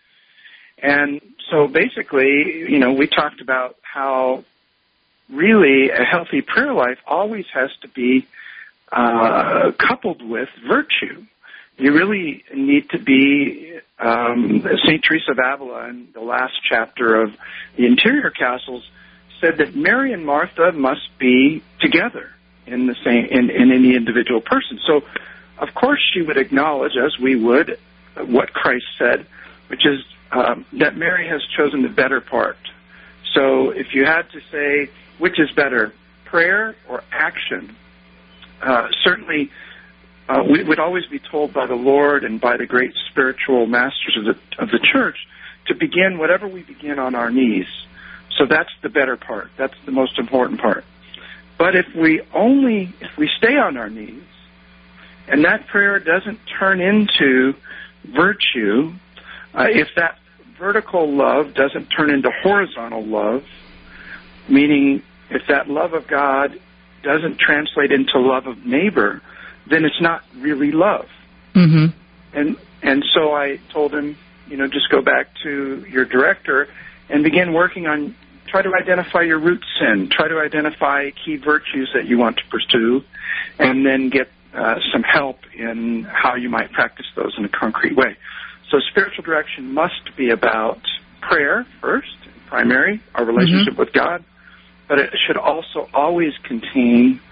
And so basically, you know, we talked about how really a healthy prayer life always has to be uh, coupled with virtue. You really need to be, um, Saint Teresa of Avila in the last chapter of the Interior Castles said that Mary and Martha must be together in the same in, in any individual person. So, of course, she would acknowledge, as we would, what Christ said, which is Um, that Mary has chosen the better part. So if you had to say which is better, prayer or action, uh, certainly uh, we would always be told by the Lord and by the great spiritual masters of the of the church to begin whatever we begin on our knees. So that's the better part. That's the most important part. But if we only, if we stay on our knees and that prayer doesn't turn into virtue, Uh, if that vertical love doesn't turn into horizontal love, meaning if that love of God doesn't translate into love of neighbor, then it's not really love. Mm-hmm. And and so I told him, you know, just go back to your director and begin working on, try to identify your root sin, try to identify key virtues that you want to pursue, and then get uh, some help in how you might practice those in a concrete way. So spiritual direction must be about prayer first, primary, our relationship mm-hmm. with God, but it should also always contain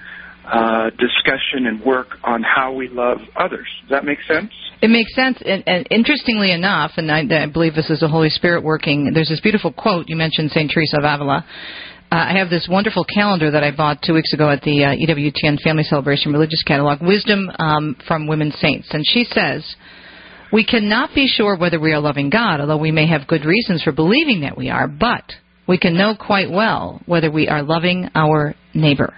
uh, discussion and work on how we love others. Does that make sense? It makes sense. And, and interestingly enough, and I, I believe this is the Holy Spirit working, there's this beautiful quote. You mentioned Saint Teresa of Avila. Uh, I have this wonderful calendar that I bought two weeks ago at the uh, E W T N Family Celebration Religious Catalog, Wisdom um, from Women Saints. And she says, we cannot be sure whether we are loving God, although we may have good reasons for believing that we are, but we can know quite well whether we are loving our neighbor.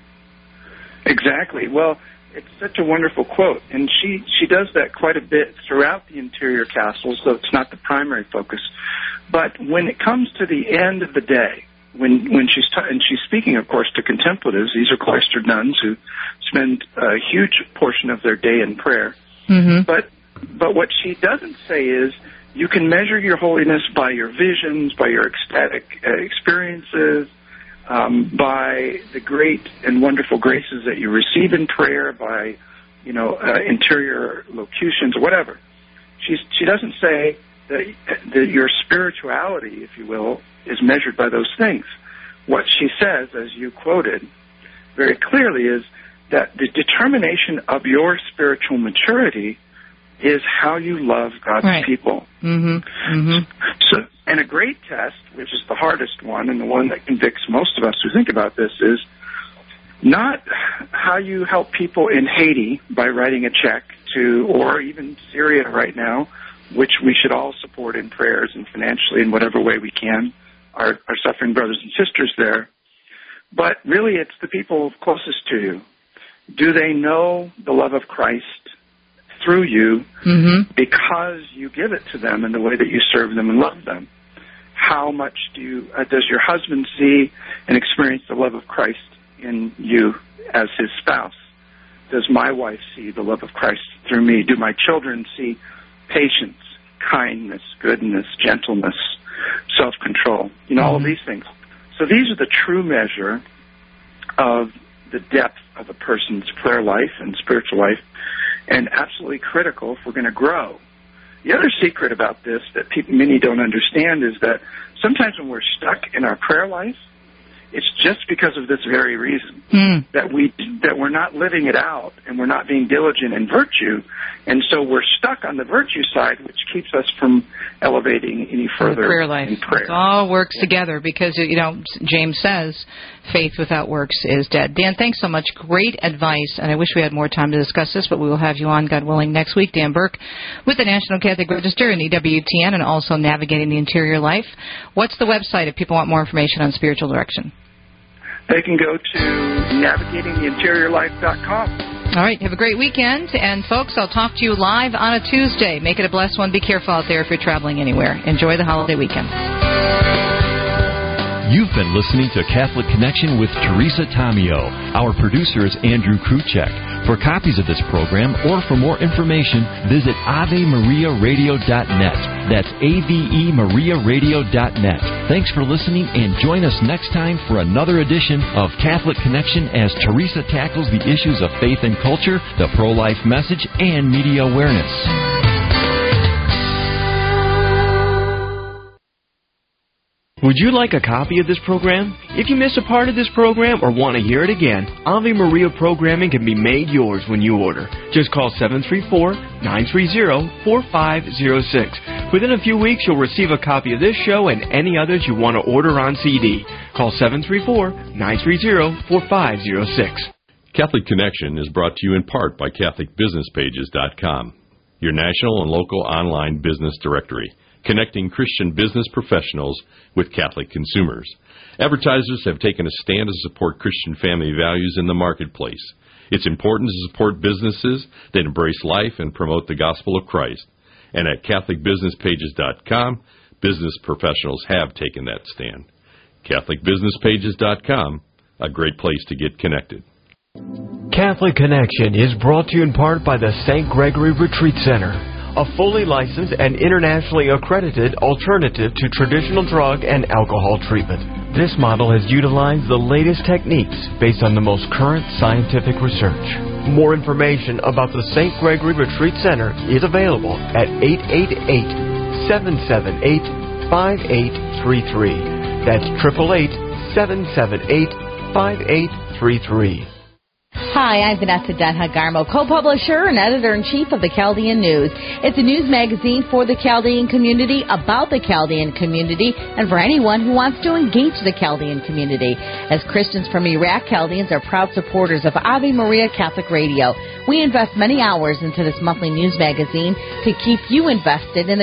Exactly. Well, it's such a wonderful quote, and she, she does that quite a bit throughout the interior castle, so it's not the primary focus. But when it comes to the end of the day, when when she's t- and she's speaking, of course, to contemplatives, these are cloistered nuns who spend a huge portion of their day in prayer. Mm-hmm. But but what she doesn't say is, you can measure your holiness by your visions, by your ecstatic uh, experiences, um, by the great and wonderful graces that you receive in prayer, by, you know, uh, interior locutions or whatever. She's, she doesn't say that, that your spirituality, if you will, is measured by those things. What she says, as you quoted very clearly, is that the determination of your spiritual maturity is how you love God's right. people. Mm-hmm. Mm-hmm. So, and a great test, which is the hardest one and the one that convicts most of us who think about this, is not how you help people in Haiti by writing a check to, or even Syria right now, which we should all support in prayers and financially in whatever way we can, our, our suffering brothers and sisters there. But really it's the people closest to you. Do they know the love of Christ through you mm-hmm. because you give it to them in the way that you serve them and love them? How much do you, uh, does your husband see and experience the love of Christ in you as his spouse? Does my wife see the love of Christ through me? Do my children see patience, kindness, goodness, gentleness, self-control? You know, mm-hmm. all of these things. So these are the true measure of the depth of a person's prayer life and spiritual life, and absolutely critical if we're going to grow. The other secret about this that people, many don't understand is that sometimes when we're stuck in our prayer life, it's just because of this very reason, mm. that we that we're not living it out and we're not being diligent in virtue, and so we're stuck on the virtue side, which keeps us from elevating any further prayer life. in prayer. It all works yeah. together because, you know, James says faith without works is dead. Dan, thanks so much. Great advice, and I wish we had more time to discuss this, but we will have you on, God willing, next week. Dan Burke with the National Catholic Register and E W T N, and also Navigating the Interior Life. What's the website if people want more information on spiritual direction? They can go to navigating the interior life dot com. All right. Have a great weekend. And, folks, I'll talk to you live on a Tuesday. Make it a blessed one. Be careful out there if you're traveling anywhere. Enjoy the holiday weekend. You've been listening to Catholic Connection with Teresa Tomeo. Our producer is Andrew Kruchek. For copies of this program or for more information, visit ave maria radio dot net. That's A V E Maria Radio dot net. Thanks for listening, and join us next time for another edition of Catholic Connection as Teresa tackles the issues of faith and culture, the pro-life message, and media awareness. Would you like a copy of this program? If you miss a part of this program or want to hear it again, Ave Maria programming can be made yours when you order. Just call seven three four, nine three zero, four five zero six. Within a few weeks, you'll receive a copy of this show and any others you want to order on C D. Call seven three four, nine three zero, four five zero six. Catholic Connection is brought to you in part by Catholic Business Pages dot com, your national and local online business directory, connecting Christian business professionals with Catholic consumers. Advertisers have taken a stand to support Christian family values in the marketplace. It's important to support businesses that embrace life and promote the gospel of Christ. And at Catholic Business Pages dot com, business professionals have taken that stand. Catholic Business Pages dot com, a great place to get connected. Catholic Connection is brought to you in part by the Saint Gregory Retreat Center, a fully licensed and internationally accredited alternative to traditional drug and alcohol treatment. This model has utilized the latest techniques based on the most current scientific research. More information about the Saint Gregory Retreat Center is available at eight eight eight, seven seven eight, five eight three three. That's eight eight eight, seven seven eight, five eight three three. Hi, I'm Vanessa Denha-Garmo, co-publisher and editor-in-chief of the Chaldean News. It's a news magazine for the Chaldean community, about the Chaldean community, and for anyone who wants to engage the Chaldean community. As Christians from Iraq, Chaldeans are proud supporters of Ave Maria Catholic Radio. We invest many hours into this monthly news magazine to keep you invested in the